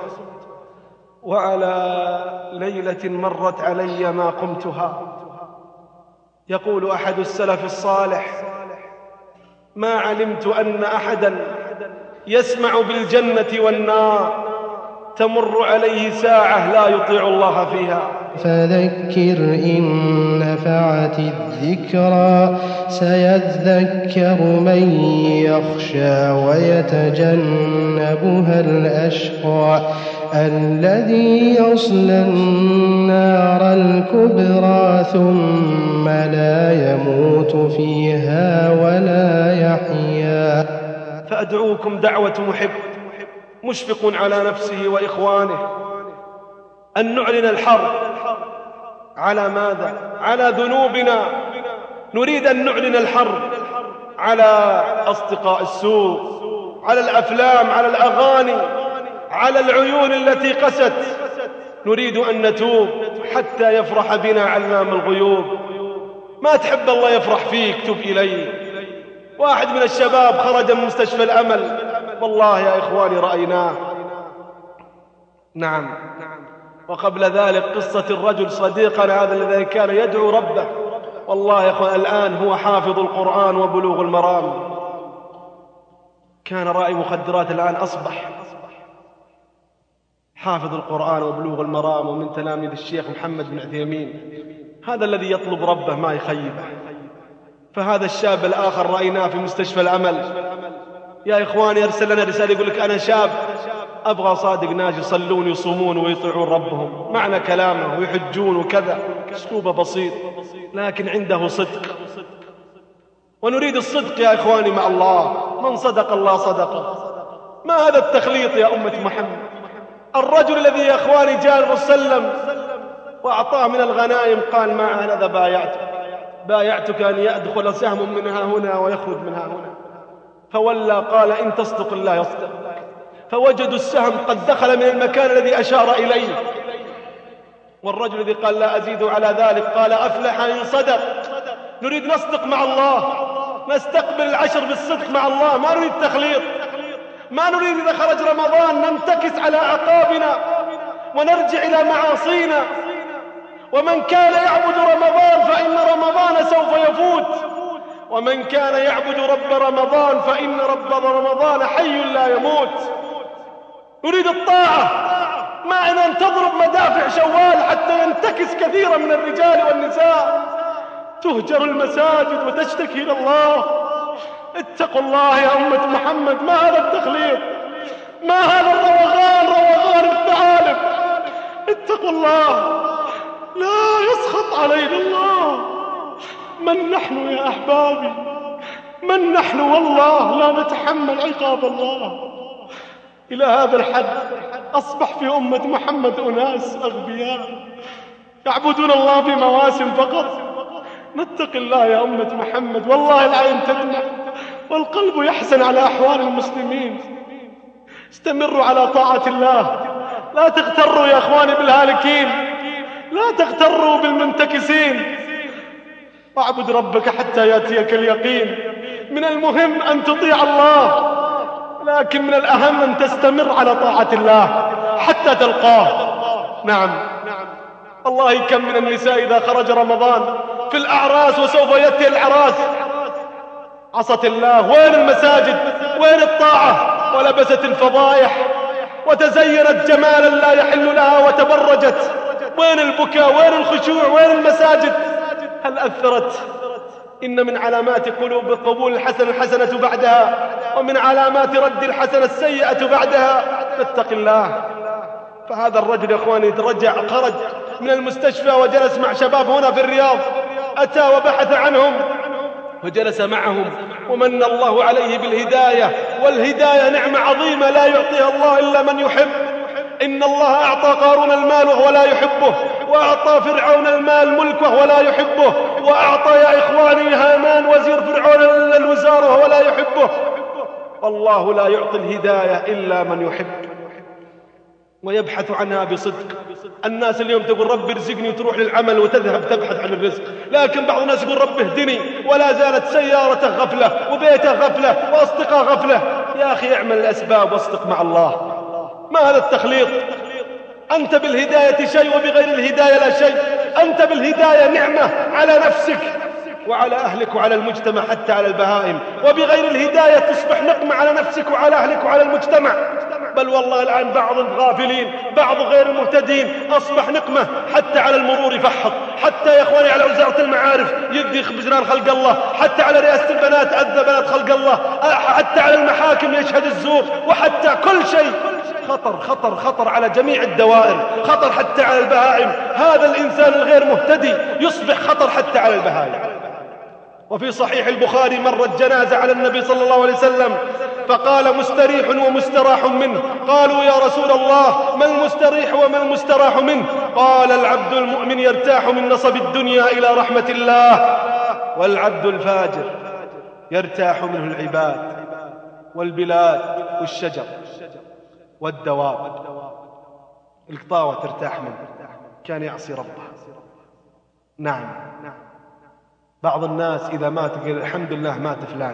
وعلى ليلة مرت علي ما قمتها. يقول أحد السلف الصالح ما علمت أن أحدا يسمع بالجنة والنار تمر عليه ساعة لا يطيع الله فيها. فذكر إن نفعت الذكرى سيذكر من يخشى ويتجنبها الأشقى الذي يصلى النار الكبرى ثم لا يموت فيها ولا يحيا. فأدعوكم دعوة محب مشفق على نفسه وإخوانه أن نعلن الحرب على ماذا؟ على ذنوبنا. نريد أن نعلن الحرب على أصدقاء السوء، على الأفلام، على الأغاني، على العيون التي قست. نريد أن نتوب حتى يفرح بنا علام الغيوب. ما تحب الله يفرح فيك؟ تب إليه. واحد من الشباب خرج من مستشفى الأمل، والله يا إخواني رأيناه. نعم. وقبل ذلك قصة الرجل صديقنا هذا الذي كان يدعو ربه، والله يا إخوان الآن هو حافظ القرآن وبلوغ المرام. كان راعي مخدرات، الآن أصبح حافظ القرآن وبلوغ المرام، ومن تلاميذ الشيخ محمد بن عثيمين. هذا الذي يطلب ربه ما يخيبه. فهذا الشاب الآخر رأيناه في مستشفى الأمل. يا إخواني أرسل لنا رسالة يقول لك أنا شاب أبغى صادق ناس يصلون ويصومون ويطيعون ربهم، معنى كلامه ويحجون وكذا، أسلوبه بسيط لكن عنده صدق. ونريد الصدق يا إخواني مع الله. من صدق الله صدقه. ما هذا التخليط يا أمة محمد؟ الرجل الذي يا إخواني جاء الرسول صلى الله عليه وسلم وأعطاه من الغنائم قال ما هذا بايعتك أن يدخل سهم منها هنا ويخرج منها هنا، فولى قال إن تصدق الله يصدق. فوجدوا السهم قد دخل من المكان الذي أشار إليه، والرجل الذي قال لا أزيد على ذلك قال أفلح إن صدق. نريد نصدق مع الله، نستقبل العشر بالصدق مع الله، ما نريد تخليط. ما نريد إذا خرج رمضان ننتكس على أعقابنا ونرجع إلى معاصينا. ومن كان يعبد رمضان فإن رمضان سوف يفوت، ومن كان يعبد رب رمضان فإن رب رمضان حي لا يموت. نريد الطاعة، ما أن تضرب مدافع شوال حتى ينتكس كثيرا من الرجال والنساء، تهجر المساجد وتشتكي إلى الله. اتقوا الله يا أمة محمد. ما هذا التخليط؟ ما هذا روغان الثعالب؟ اتقوا الله، لا يسخط علينا الله. من نحن يا أحبابي؟ من نحن؟ والله لا نتحمل عقاب الله. إلى هذا الحد أصبح في أمة محمد أناس أغبياء يعبدون الله في مواسم فقط. نتق الله يا أمة محمد. والله العين تدمع والقلب يحزن على أحوال المسلمين. استمروا على طاعة الله، لا تغتروا يا أخواني بالهالكين، لا تغتروا بالمنتكسين. واعبد ربك حتى يأتيك اليقين. من المهم أن تطيع الله، لكن من الأهم أن تستمر على طاعة الله حتى تلقاه. نعم والله كم من النساء إذا خرج رمضان في الأعراس وسوف يأتي العراس عصت الله. وين المساجد؟ وين الطاعة؟ ولبست الفضائح وتزينت جمالا لا يحل لها وتبرجت. وين البكاء؟ وين الخشوع؟ وين المساجد؟ هل أثرت؟ إن من علامات قبول الحسنة الحسنة بعدها، ومن علامات رد الحسنة السيئة بعدها. فاتق الله. فهذا الرجل يا إخواني خرج من المستشفى وجلس مع شباب هنا في الرياض، أتى وبحث عنهم وجلس معهم، ومن الله عليه بالهداية، والهداية نعمة عظيمة لا يعطيها الله إلا من يحب. إن الله أعطى قارون المال وهو لا يحبه، وأعطى فرعون المال ملك وهو لا يحبه، وأعطى يا إخواني هامان وزير فرعون الوزارة وهو لا يحبه. والله لا يعطي الهداية إلا من يحب ويبحث عنها بصدق. الناس اليوم تقول رب ارزقني وتروح للعمل وتذهب تبحث عن الرزق، لكن بعض الناس يقول رب اهدني ولا زالت سيارته غفلة وبيته غفلة وأصدقاء غفلة. يا أخي اعمل الأسباب واصدق مع الله. ما هذا التخليط؟ أنت بالهداية شيء وبغير الهداية لا شيء. أنت بالهداية نعمة على نفسك وعلى أهلك وعلى المجتمع حتى على البهائم، وبغير الهداية تصبح نقمة على نفسك وعلى أهلك وعلى المجتمع. بل والله الآن بعض الغافلين بعض غير المهتدين أصبح نقمة حتى على المرور يفحط، حتى يا إخواني على وزارة المعارف يدي بجنان خلق الله، حتى على رئاسة البنات أذى بنات خلق الله، حتى على المحاكم يشهد الزور، وحتى كل شيء خطر خطر خطر على جميع الدوائر، خطر حتى على البهائم. هذا الإنسان الغير مهتدي يصبح خطر حتى على البهائم. وفي صحيح البخاري مرت جنازة على النبي صلى الله عليه وسلم فقال مستريح ومستراح منه. قالوا يا رسول الله ما المستريح وما المستراح منه؟ قال العبد المؤمن يرتاح من نصب الدنيا إلى رحمة الله، والعبد الفاجر يرتاح منه العباد والبلاد والشجر والدواب. القطاوة ترتاح منه، كان يعصي ربه. نعم، بعض الناس إذا مات يقول الحمد لله مات فلان.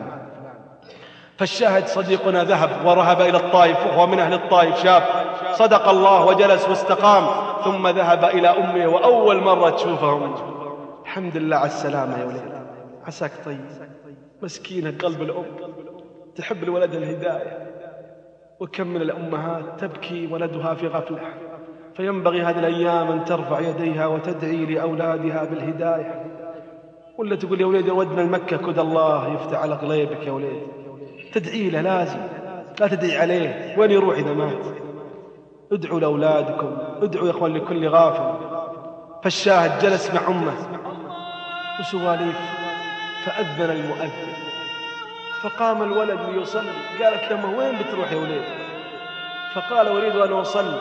فالشاهد صديقنا ذهب ورهب إلى الطائف، وهو من أهل الطائف شاب صدق الله وجلس واستقام، ثم ذهب إلى أمه وأول مرة تشوفهم الحمد لله على السلامة يا ولد، عساك طيب. مسكينة قلب الأم تحب الولد الهداية، وكم من الأمهات تبكي ولدها في غفلة. فينبغي هذه الأيام أن ترفع يديها وتدعي لأولادها بالهداية، ولا تقول يا وليدي ودنا المكة كد الله يفتح على قليبك يا وليدي. تدعي له لازم، لا تدعي عليه وين يروح إذا مات. ادعوا لأولادكم، ادعوا يا إخوان لكل غافل. فالشاهد جلس مع أمه وسواليف، فأذن المؤذن فقام الولد ليصلي. قالت له وين بتروح يا وليد؟ فقال أريد أن أصلي.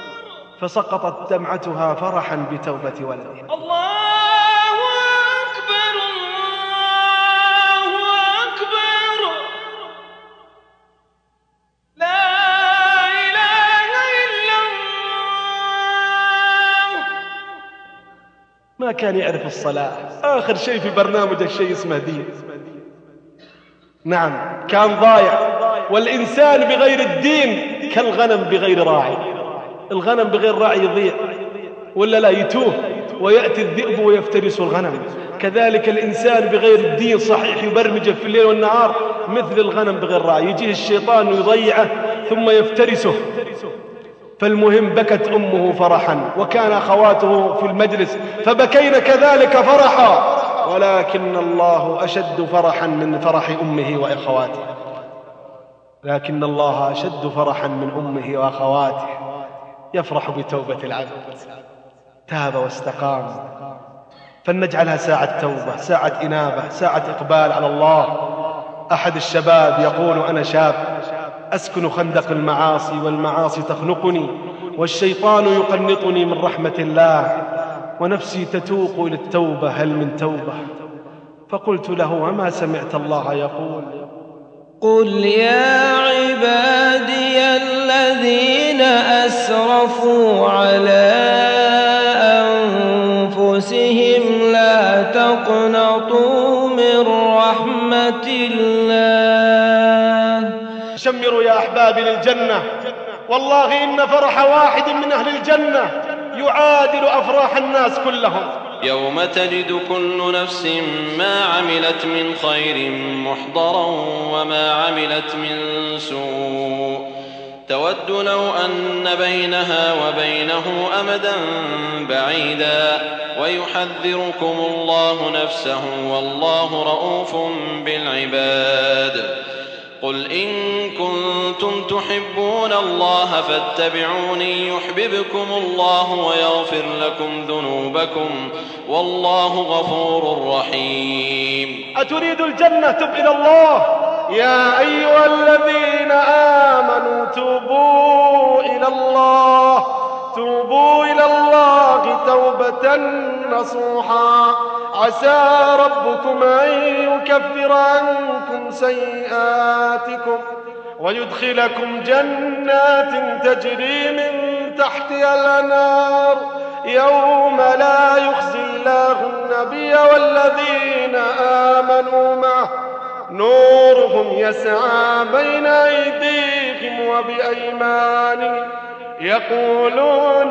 فسقطت دمعتها فرحا بتوبة ولده. الله أكبر الله أكبر لا إله إلا الله. ما كان يعرف الصلاة، آخر شيء في برنامج الشيء اسمه دين. نعم كان ضايع. والإنسان بغير الدين كالغنم بغير راعي. الغنم بغير راعي يضيع ولا لا يتوه، ويأتي الذئب ويفترس الغنم. كذلك الإنسان بغير الدين صحيح يبرمجه في الليل والنهار مثل الغنم بغير راعي، يجيه الشيطان ويضيعه ثم يفترسه. فالمهم بكت أمه فرحا، وكان أخواته في المجلس فبكين كذلك فرحا، ولكن الله أشد فرحا من فرح أمه وأخواته. لكن الله أشد فرحا من أمه وأخواته، يفرح بتوبة العبد تاب واستقام. فلنجعلها ساعة توبة، ساعة إنابة، ساعة إقبال على الله. أحد الشباب يقول أنا شاب أسكن خندق المعاصي، والمعاصي تخنقني، والشيطان يقنطني من رحمة الله، ونفسي تتوق إلى التوبة، هل من توبة؟ فقلت له وما سمعت الله يقول قل يا عبادي الذين أسرفوا على أنفسهم لا تقنطوا من رحمة الله. شمروا يا أحبابي للجنة، والله إن فرح واحد من أهل الجنة يعادل أفراح الناس كلهم. يوم تجد كل نفس ما عملت من خير محضرا وما عملت من سوء تود لو أن بينها وبينه أمدا بعيدا ويحذركم الله نفسه والله رؤوف بالعباد. قل إن كنتم تحبون الله فاتبعوني يحببكم الله ويغفر لكم ذنوبكم والله غفور رحيم. أتريد الجنة؟ تب إلى الله. يا أيها الذين آمنوا توبوا إلى الله، توبوا إلى الله توبة نصوحا عسى ربكم أن يكفر عنكم سيئاتكم ويدخلكم جنات تجري من تحتها الأنهار يوم لا يخزي الله النبي والذين آمنوا معه نورهم يسعى بين أيديهم وبأيمانهم يقولون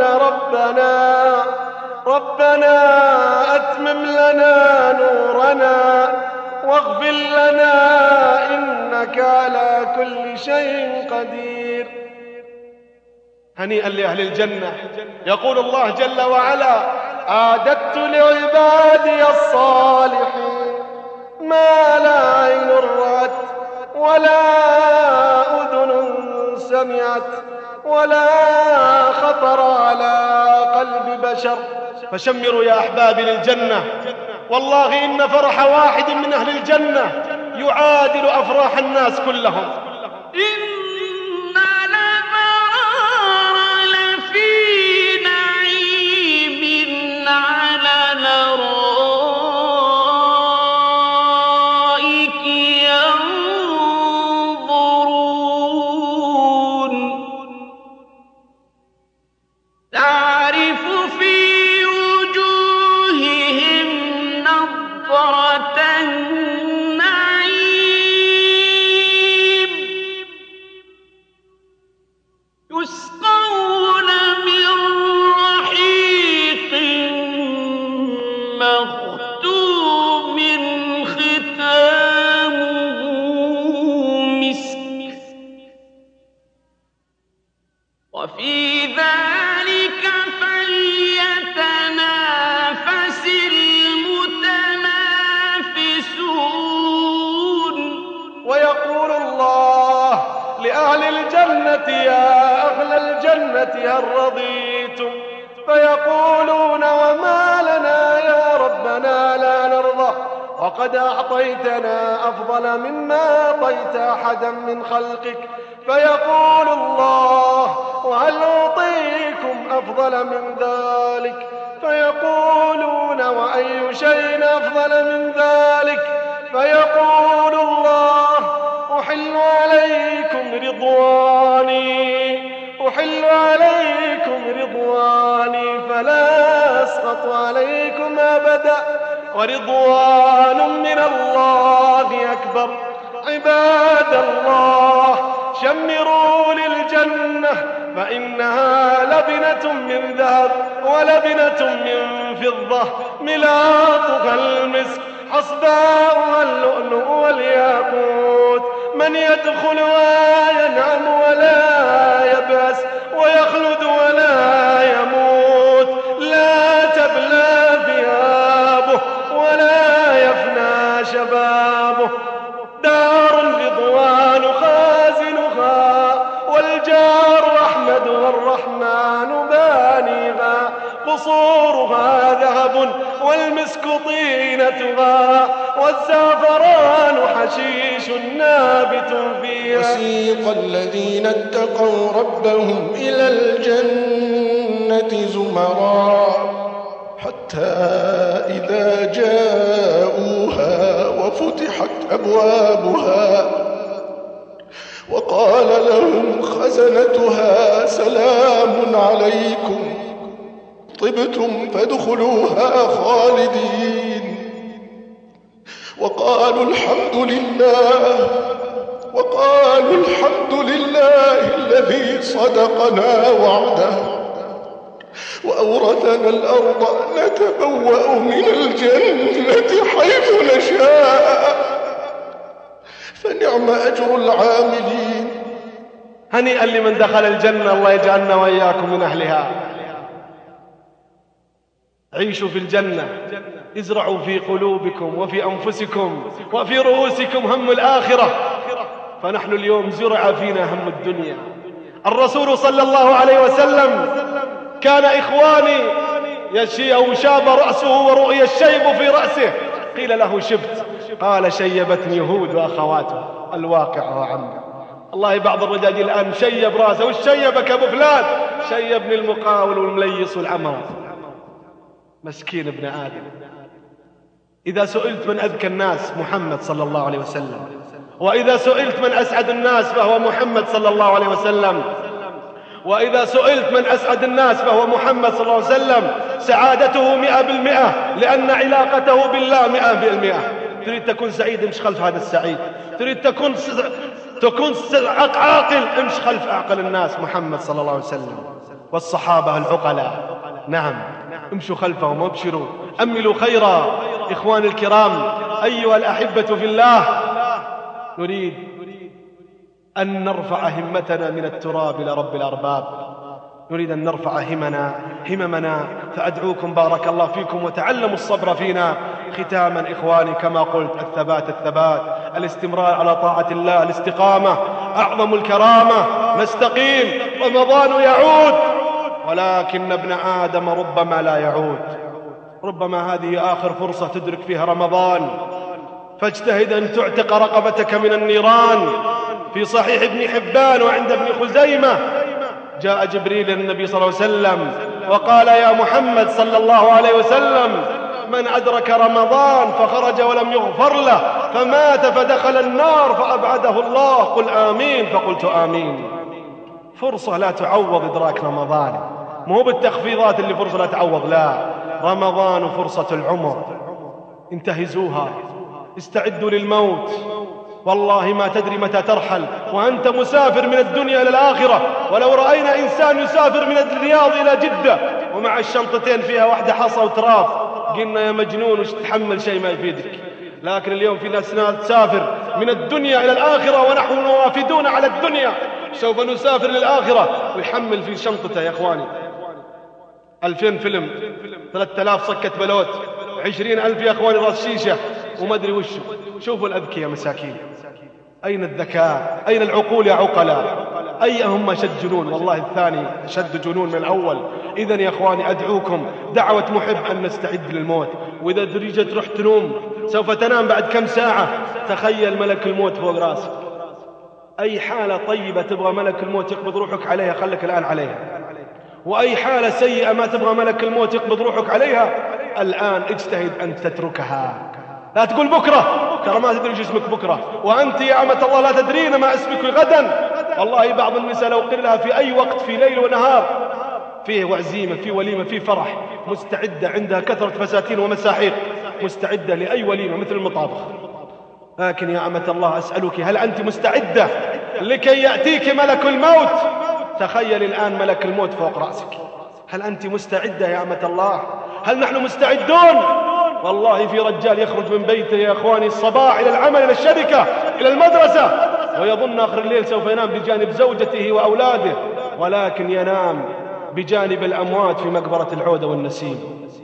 ربنا أتمم لنا نورنا واغفر لنا إنك على كل شيء قدير. هنيئا لأهل الجنة. يقول الله جل وعلا: أعددت لعبادي الصالحين ما لا عين رأت ولا أذن سمعت ولا خطر على قلب بشر. فشمروا يا أحبابي للجنة. والله إن فرح واحد من أهل الجنة يعادل أفراح الناس كلهم. إن الأبرار لفي نعيم على الأرائك ينظرون تعرف في وجوههم نضرة النعيم يسقون من رحيق مختوم ختامه مسك وفي ذلك فليتنافس المتنافسون. ويقول الله لأهل الجنة: يا أهل الجنة هل رضيتم؟ فيقولون: وما لنا يا ربنا لا نرضى وقد أعطيتنا أفضل مما أعطيت أحدا من خلقك. فيقول الله: وهل أعطيكم أفضل من ذلك؟ فيقولون: وأي شيء أفضل من ذلك؟ فيقول الله: أحل عليكم رضواني فلا أسخط عليكم أبدا ورضوان من الله أكبر. عباد الله، شمروا للجنة فإنها لبنة من ذهب ولبنة من فضة ملاطها المسك حصباؤها اللؤلؤ والياقوت. من يدخلها ينعم ولا يبأس ويخلد ولا يموت. لا تبلى ثيابه ولا يفنى شبابه. دار الرضوان خازنها والجار أحمد والرحمن بانيها. قصورها ذهب والمسك طينتها والزعفران حشيش نابت فيها. وسيق الذين اتقوا ربهم إلى الجنة زمرا حتى إذا جاءوها وفتحت أبوابها وقال لهم خزنتها: سلام عليكم طبتم فادخلوها خالدين. وقالوا الحمد لله الذي صدقنا وعده وأورثنا الأرض نتبوأ من الجنة حيث نشاء فنعم أجر العاملين. هنيئا لمن دخل الجنة، الله يجعلنا وإياكم من أهلها. عيشوا في الجنة، ازرعوا في قلوبكم وفي أنفسكم وفي رؤوسكم هم الآخرة، فنحن اليوم زرع فينا هم الدنيا. الرسول صلى الله عليه وسلم كان إخواني أو شاب رأسه ورؤي الشيب في رأسه، قيل له شبت، قال شيبتني هود وأخواته. الواقع هو عمي. الله بعض الرجال الآن شيب رأسه، وش شيبك أبو فلان؟ شيبني المقاول والمليص والعمر. مسكين ابن آدم. إذا سئلت من أذكى الناس محمد صلى الله عليه وسلم، وإذا سئلت من أسعد الناس فهو محمد صلى الله عليه وسلم، وإذا سئلت من أسعد الناس فهو محمد صلى الله عليه وسلم. سعادته 100%، لأن علاقته بالله 100%. تريد تكون سعيد، امش خلف هذا السعيد. تريد تكون عاقل، امش خلف أعقل الناس محمد صلى الله عليه وسلم والصحابة العقلاء. نعم، امشوا خلفهم وابشروا، أملوا خيرا. إخواني الكرام، أيها الأحبة في الله، نريد أن نرفع همتنا من التراب إلى رب الأرباب. نريد أن نرفع هممنا، فأدعوكم بارك الله فيكم وتعلموا الصبر فينا. ختاما إخواني، كما قلت، الثبات، الاستمرار على طاعة الله، الاستقامة أعظم الكرامة. نستقيم، رمضان يعود، ولكن ابن آدم ربما لا يعود. ربما هذه آخر فرصة تدرك فيها رمضان، فاجتهد أن تعتق رقبتك من النيران. في صحيح ابن حبان وعند ابن خزيمة جاء جبريل للنبي صلى الله عليه وسلم وقال: يا محمد صلى الله عليه وسلم، من أدرك رمضان فخرج ولم يغفر له فمات فدخل النار فأبعده الله، قل آمين. فقلت آمين. فرصة لا تعوض إدراك رمضان، مو بالتخفيضات اللي فرصة لا تعوض، لا، رمضان فرصة العمر. انتهزوها، استعدوا للموت، والله ما تدري متى ترحل وأنت مسافر من الدنيا إلى الآخرة. ولو رأينا إنسان يسافر من الرياض إلى جدة ومع الشنطتين فيها واحدة حصى وتراف، قلنا يا مجنون وش تحمل شيء ما يفيدك. لكن اليوم في ناس تسافر من الدنيا إلى الآخرة ونحن موافدون على الدنيا، سوف نسافر للآخرة، ويحمل في شنطته يا إخواني 2000 فيلم، 3000 صكة بلوت، 20,000 يا إخواني راس شيشة وما أدري وشه. شوفوا الأذكياء مساكين، أين الذكاء؟ أين العقول يا عقلاء؟ أي هم أشد جنون؟ والله الثاني أشد جنون من الأول. إذن يا إخواني أدعوكم دعوة محب أن نستعد للموت. وإذا دريجة تروح تنوم سوف تنام بعد كم ساعة، تخيل ملك الموت فوق راسك. أي حالة طيبة تبغى ملك الموت يقبض روحك عليها، خلك الآن عليها. وأي حالة سيئة ما تبغى ملك الموت يقبض روحك عليها، الآن اجتهد أن تتركها. لا تقول بكرة، ترى ما تدري جسمك بكرة، وأنت يا أمة الله لا تدرين ما اسمك غدا. والله بعض النساء لو قيل لها في أي وقت، في ليل ونهار، فيه وعزيمة، في وليمة، في فرح، مستعدة، عندها كثرة فساتين ومساحيق، مستعدة لأي وليمة مثل المطابخ. لكن يا أمة الله أسألك، هل أنت مستعدة لكي يأتيك ملك الموت؟ تخيل الآن ملك الموت فوق رأسك. هل أنت مستعدة يا أمة الله؟ هل نحن مستعدون؟ والله في رجال يخرج من بيته يا أخواني الصباح إلى العمل، إلى الشركة، إلى المدرسة، ويظن آخر الليل سوف ينام بجانب زوجته وأولاده، ولكن ينام بجانب الأموات في مقبرة العودة والنسيم.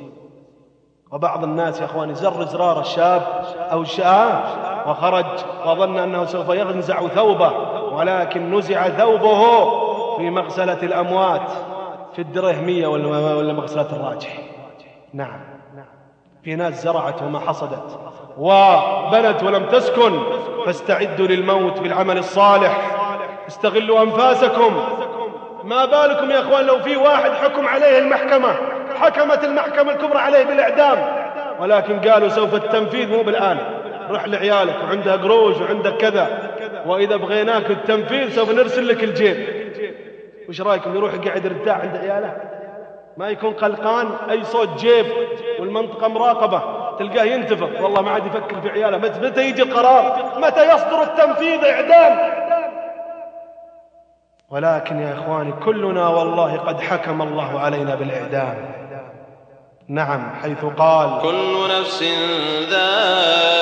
وبعض الناس يا أخواني زر زرار الشاب أو الشاب وخرج وظن أنه سوف ينزع ثوبه، ولكن نزع ثوبه في مغسلة الأموات في الدرهمية ولا مغسلة الراجح. نعم، في ناس زرعت وما حصدت، وبنت ولم تسكن. فاستعدوا للموت بالعمل الصالح، استغلوا أنفاسكم. ما بالكم يا أخوان لو في واحد حكم عليه المحكمة، حكمت المحكمة الكبرى عليه بالإعدام، ولكن قالوا سوف التنفيذ مو بالآن، رح لعيالك وعندها قروش وعندك كذا، وإذا بغيناك التنفيذ سوف نرسل لك الجيب. وش رأيكم يروح يقعد يرتاح عند عياله، ما يكون قلقان، أي صوت جيب والمنطقة مراقبة، تلقاه ينتفض، والله ما عاد يفكر في عياله. متى يجي القرار؟ متى يصدر التنفيذ؟ إعدام. ولكن يا إخواني كلنا والله قد حكم الله علينا بالإعدام. نعم، حيث قال: كل نفس ذائقة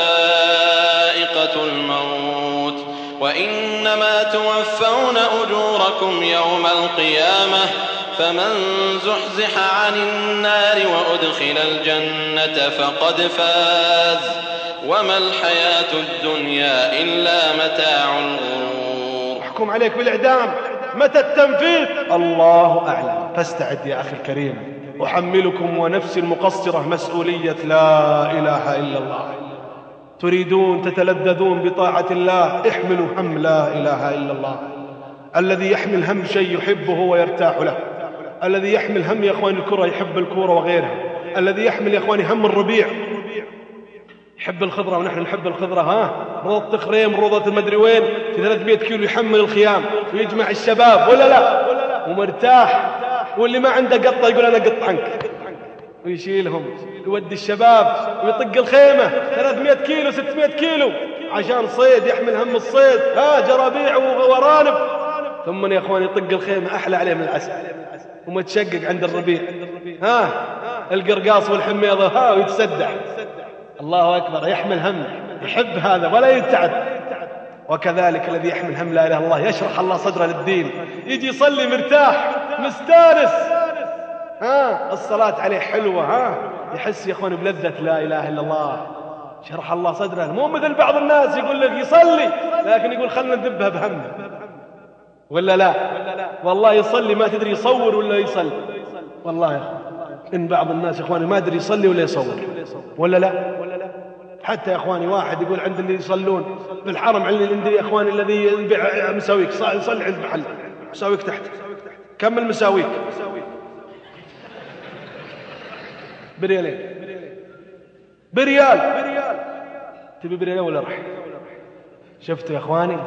الموت وإنما توفون أجوركم يوم القيامة فمن زحزح عن النار وأدخل الجنة فقد فاز وما الحياة الدنيا إلا متاع الغرور. أحكم عليك بالإعدام، متى التنفيذ؟ الله أعلم. فاستعد يا أخي الكريم، أحملكم ونفسي المقصرة مسؤولية لا إله إلا الله. تريدون تتلذذون بطاعة الله، احملوا هم لا إله إلا الله. الذي يحمل هم شيء يحبه ويرتاح له، الذي يحمل هم يا أخواني الكرة يحب الكرة وغيرها، الذي يحمل يا أخواني هم الربيع يحب الخضرة ونحن نحب الخضرة، روضة تخريم روضة المدري وين في 300 كيلو يحمل الخيام ويجمع الشباب ولا لا ومرتاح، واللي ما عنده قطة يقول أنا قط عنك ويشيلهم يودي الشباب ويطق الخيمة 300 كيلو 600 كيلو عشان صيد، يحمل هم الصيد جرابيع وورانب، ثم يا أخواني يطق الخيمة أحلى عليه من العسل ومتشقق عند الربيع القرقاص والحميضة ويتسدح. الله أكبر، يحمل هم يحب هذا ولا يتعب. وكذلك الذي يحمل هم لا إله إلا الله يشرح الله صدره للدين، يجي يصلي مرتاح مستانس، الصلاة عليه حلوة، يحس يا أخواني بلذة لا إله إلا الله، شرح الله صدره. مو مثل بعض الناس يقول لك يصلي لكن يقول خلنا نذبها بهم، ولا لا والله يصلي ما تدري يصور ولا يصلي. والله يا أخوان إن بعض الناس يا أخواني ما أدري يصلي ولا يصور، ولا لا. حتى يا أخواني واحد يقول عند اللي يصلون بالحرم، عند يا أخواني الذي يبيع مساويك يصلي عند محل مساويك تحت، كم المساويك؟ بريالين، بريال، تبي بريال ولا رح؟ شفتوا يا أخواني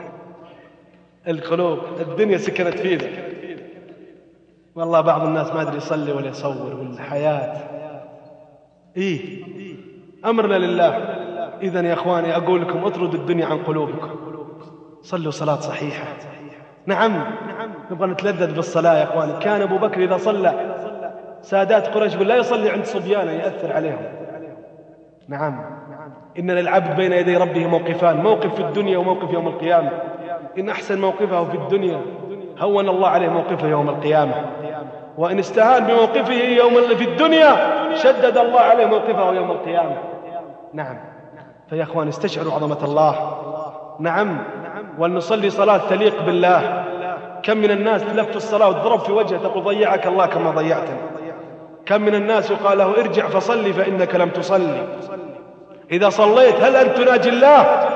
القلوب الدنيا سكنت فينا. والله بعض الناس ما أدري يصلي ولا يصور، والحياة أمرنا لله. إذن يا أخواني أقول لكم اطردوا الدنيا عن قلوبكم، صلوا صلاة صحيحة. نعم نبغى نتلذذ بالصلاة يا أخواني. كان أبو بكر إذا صلى سادات قريش يقول لا يصلي عند صبيانه يأثر عليهم. نعم إن للعبد بين يدي ربه موقفان، موقف في الدنيا وموقف يوم القيامة. إن أحسن موقفه في الدنيا هون الله عليه موقفه يوم القيامة، وإن استهان بموقفه في الدنيا شدد الله عليه موقفه يوم القيامة. نعم فيا أخوان استشعروا عظمة الله. نعم ولنصلي صلاة تليق بالله. كم من الناس تلف الصلاة وتضرب في وجهه تقول ضيعك الله كما ضيعتني. كم من الناس يقال له ارجع فصلي فإنك لم تصلي. إذا صليت هل أنت تناجي الله؟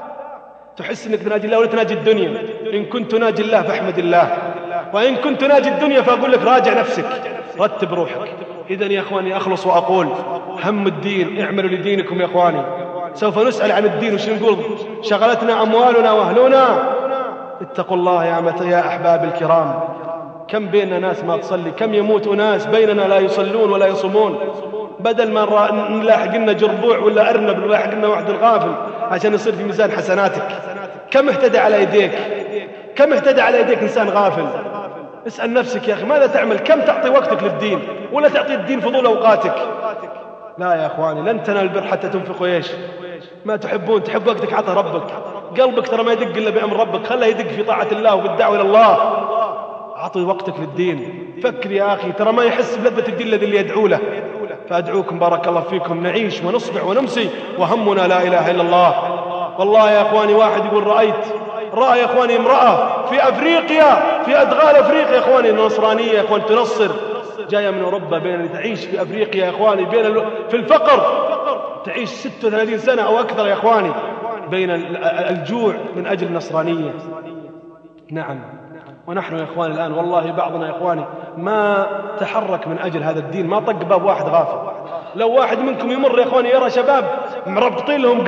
تحس أنك تناجي الله ولا تناجي الدنيا؟ إن كنت تناجي الله فاحمد الله، وإن كنت تناجي الدنيا فأقول لك راجع نفسك، رتب روحك. إذن يا أخواني أخلص وأقول هم الدين، اعملوا لدينكم يا أخواني. سوف نسأل عن الدين وش نقول؟ شغلتنا أموالنا وأهلنا. اتقوا الله يا أحباب الكرام. كم بيننا ناس ما تصلي، كم يموت ناس بيننا لا يصلون ولا يصومون، بدل ما نلاحق لنا جربوع ولا أرنب نلاحق لنا واحد الغافل عشان يصير في ميزان حسناتك. كم اهتدى على يديك، كم اهتدى على يديك إنسان غافل. اسأل نفسك يا أخي ماذا تعمل؟ كم تعطي وقتك للدين ولا تعطي الدين فضول أوقاتك؟ لا يا أخواني لن تنال البر حتى تنفقوا إيش ما تحبون. تحب وقتك عطى ربك. قلبك ترى ما يدق إلا بأمر ربك، خله يدق في طاعة الله وبالدعوة إلى الله. عطي وقتك للدين. فكر يا أخي ترى ما يحس بلذة الدين الذي اللي يدعو له. فأدعوكم بارك الله فيكم نعيش ونصبح ونمسي وهمنا لا إله إلا الله. والله يا أخواني واحد يقول رأى يا أخواني امرأة في أفريقيا، في أدغال أفريقيا يا أخواني النصرانية يا أخواني تنصر، جاية من أوروبا بين تعيش في أفريقيا يا أخواني في الفقر، تعيش 36 سنة أو أكثر يا أخواني بين الجوع من أجل النصرانية. نعم ونحن يا أخواني الآن والله بعضنا يا أخواني ما تحرك من أجل هذا الدين، ما طق باب واحد غافل. لو واحد منكم يمر يا أخواني يرى شباب مربطين لهم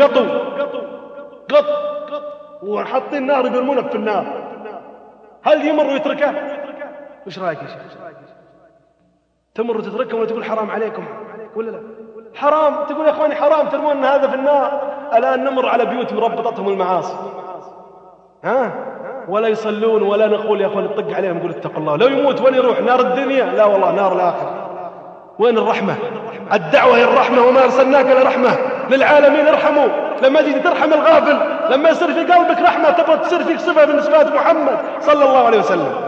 قط وحاطين نار يرمونه في النار، هل يمر ويتركه؟ وش رأيك يا شيخ؟ تمر وتتركه ولا تقول حرام عليكم ولا لا؟ حرام، تقول يا أخواني حرام ترمون هذا في النار. الآن نمر على بيوت مربطتهم المعاصي ولا يصلون ولا نقول يا أخواني نطق عليهم نقول اتقوا الله. لو يموت وين يروح؟ نار الدنيا؟ لا والله نار الآخرة. وين الرحمة؟ الدعوة هي الرحمة، وما أرسلناك لرحمة للعالمين. ارحموا. لما تيجي ترحم الغافل، لما يصير في قلبك رحمة تبغى تصير فيك صفة من صفات محمد صلى الله عليه وسلم.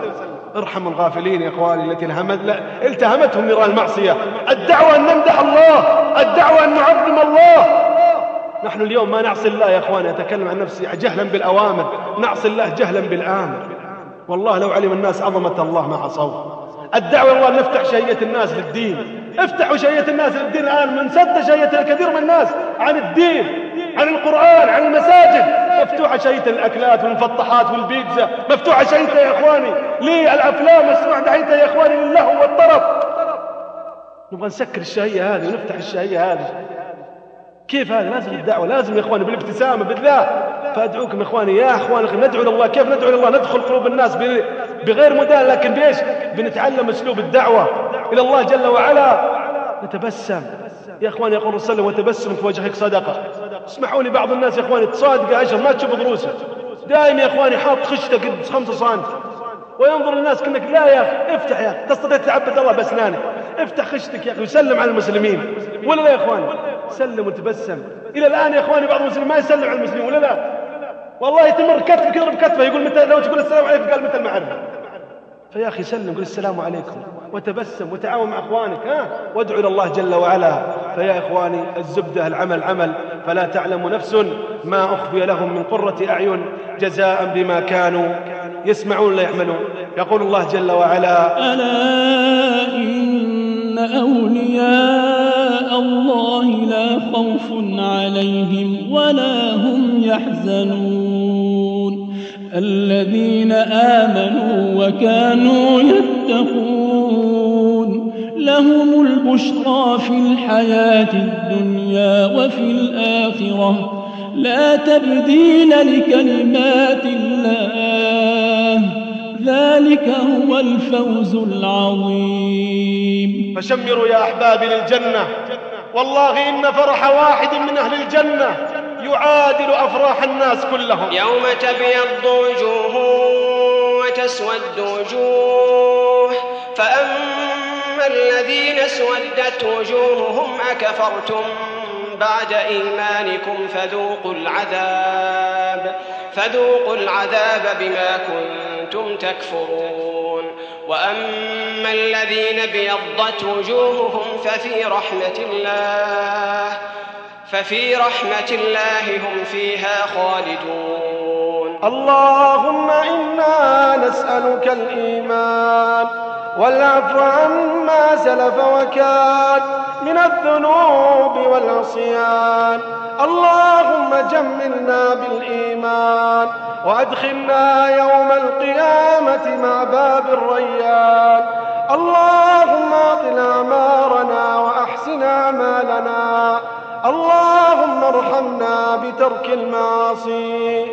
ارحموا الغافلين يا إخواني التي التهمتهم نيران المعصية. الدعوة أن نمدح الله، الدعوة أن نعظم الله. نحن اليوم ما نعصي الله يا إخواني، أتكلم عن نفسي، جهلا بالأوامر، نعصي الله جهلا بالآمر. والله لو علم الناس عظمة الله ما عصوه. الدعوة الله نفتح شهية الناس للدين، افتحوا شهية الناس للدين. الآن من سد شهية الكثير من الناس عن الدين، عن القرآن، عن المساجد. مفتوحة شهية الأكلات والمفطحات والبيتزا، مفتوحة شهية يا إخواني للأفلام مسموح دحيتها يا إخواني للهو والطرف. نبغى نسكر الشهية هذه ونفتح الشهية هذه. كيف هذا؟ لازم الدعوة، لازم يا إخواني بالابتسامة بالله. فأدعوكم يا إخواني يا إخواني ندعو لله. كيف ندعو لله؟ ندخل قلوب الناس بغير مدان، لكن بإيش؟ بنتعلم أسلوب الدعوة إلى الله جل وعلا. نتبسم يا إخواني، يقول رسول الله وتبسم في وجهك صدقة. اسمحوا لي بعض الناس يا إخواني تصادق عشر ما تشوف ضروسه، دائم يا إخواني حاط خشته قد 5 سم وينظر الناس كأنك لا يا أخي افتح يا أخي، تستطيع تعبد الله بأسنانك، افتح خشتك يا أخي وسلم على المسلمين ولا لا يا إخواني؟ سلم وتبسم. إلى الآن يا إخواني بعض المسلمين ما يسلم على المسلمين ولا لا؟ والله يتمر كتف كذا بكتفه، يقول متى لو تقول السلام عليكم قال متى المعرفة. فيا أخي سلم، قل السلام عليكم وتبسم وتعاون مع أخوانك وادعو إلى الله جل وعلا. فيا إخواني الزبدة العمل عمل، فلا تعلم نفس ما أخفي لهم من قرة أعين جزاء بما كانوا يسمعون لا يعملون. يقول الله جل وعلا ألا إن أولياء الله لا خوف عليهم ولا هم يحزنون الذين آمنوا وكانوا يتقون لهم البشرى في الحياة الدنيا وفي الآخرة لا تبديل لكلمات الله ذلك هو الفوز العظيم. فشمروا يا أحبابي للجنة، والله إن فرح واحد من أهل الجنة يعادل أفراح الناس كلهم. يوم تبيض وجوه وتسود وجوه، فأما الذين اسودت وجوههم أكفرتم بعد إيمانكم فذوقوا العذاب بما كنتم تكفرون. وأما الذين ابيضت وجوههم ففي رحمة الله هم فيها خالدون. اللهم إنا نسألك الإيمان والعفو عما سلف وكان من الذنوب والعصيان. اللهم جملنا بالإيمان وأدخلنا يوم القيامة مع باب الريان. اللهم أطل أعمارنا وأحسن أعمالنا. اللهم ارحمنا بترك المعاصي.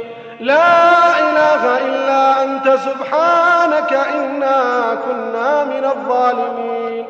لا إله إلا أنت سبحانك إنا كنا من الظالمين.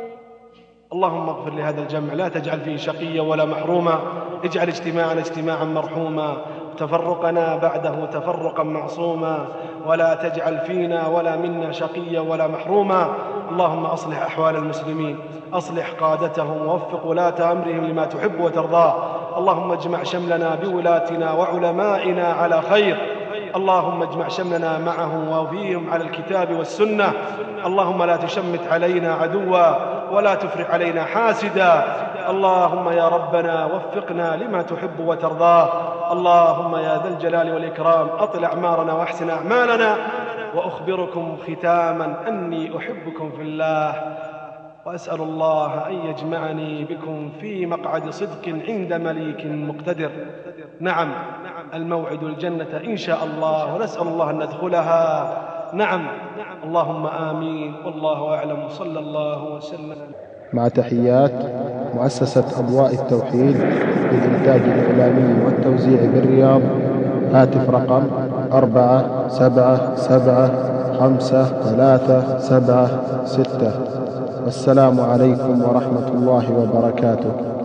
اللهم اغفر لهذا الجمع، لا تجعل فيه شقيا ولا محروما، اجعل اجتماعنا اجتماعا مرحوما، تفرقنا بعده تفرقا معصوما، ولا تجعل فينا ولا منا شقيا ولا محروما. اللهم أصلح أحوال المسلمين، أصلح قادتهم، ووفق ولاة أمرهم لما تحب وترضاه. اللهم اجمع شملنا بولاتنا وعلمائنا على خير. اللهم اجمع شملنا معهم وفيهم على الكتاب والسنة. اللهم لا تشمت علينا عدوا ولا تفرح علينا حاسدا. اللهم يا ربنا وفقنا لما تحب وترضاه. اللهم يا ذا الجلال والإكرام أطل أعمارنا وأحسن أعمالنا. وأخبركم ختاما أني أحبكم في الله، وأسأل الله أن يجمعني بكم في مقعد صدق عند مليك مقتدر. نعم الموعد الجنة إن شاء الله، ونسأل الله أن ندخلها. نعم اللهم آمين، والله أعلم. صلى الله وسلم. مع تحيات مؤسسة أضواء التوحيد للإنتاج الإعلامي والتوزيع بالرياض. هاتف رقم 4775376. والسلام عليكم ورحمة الله وبركاته.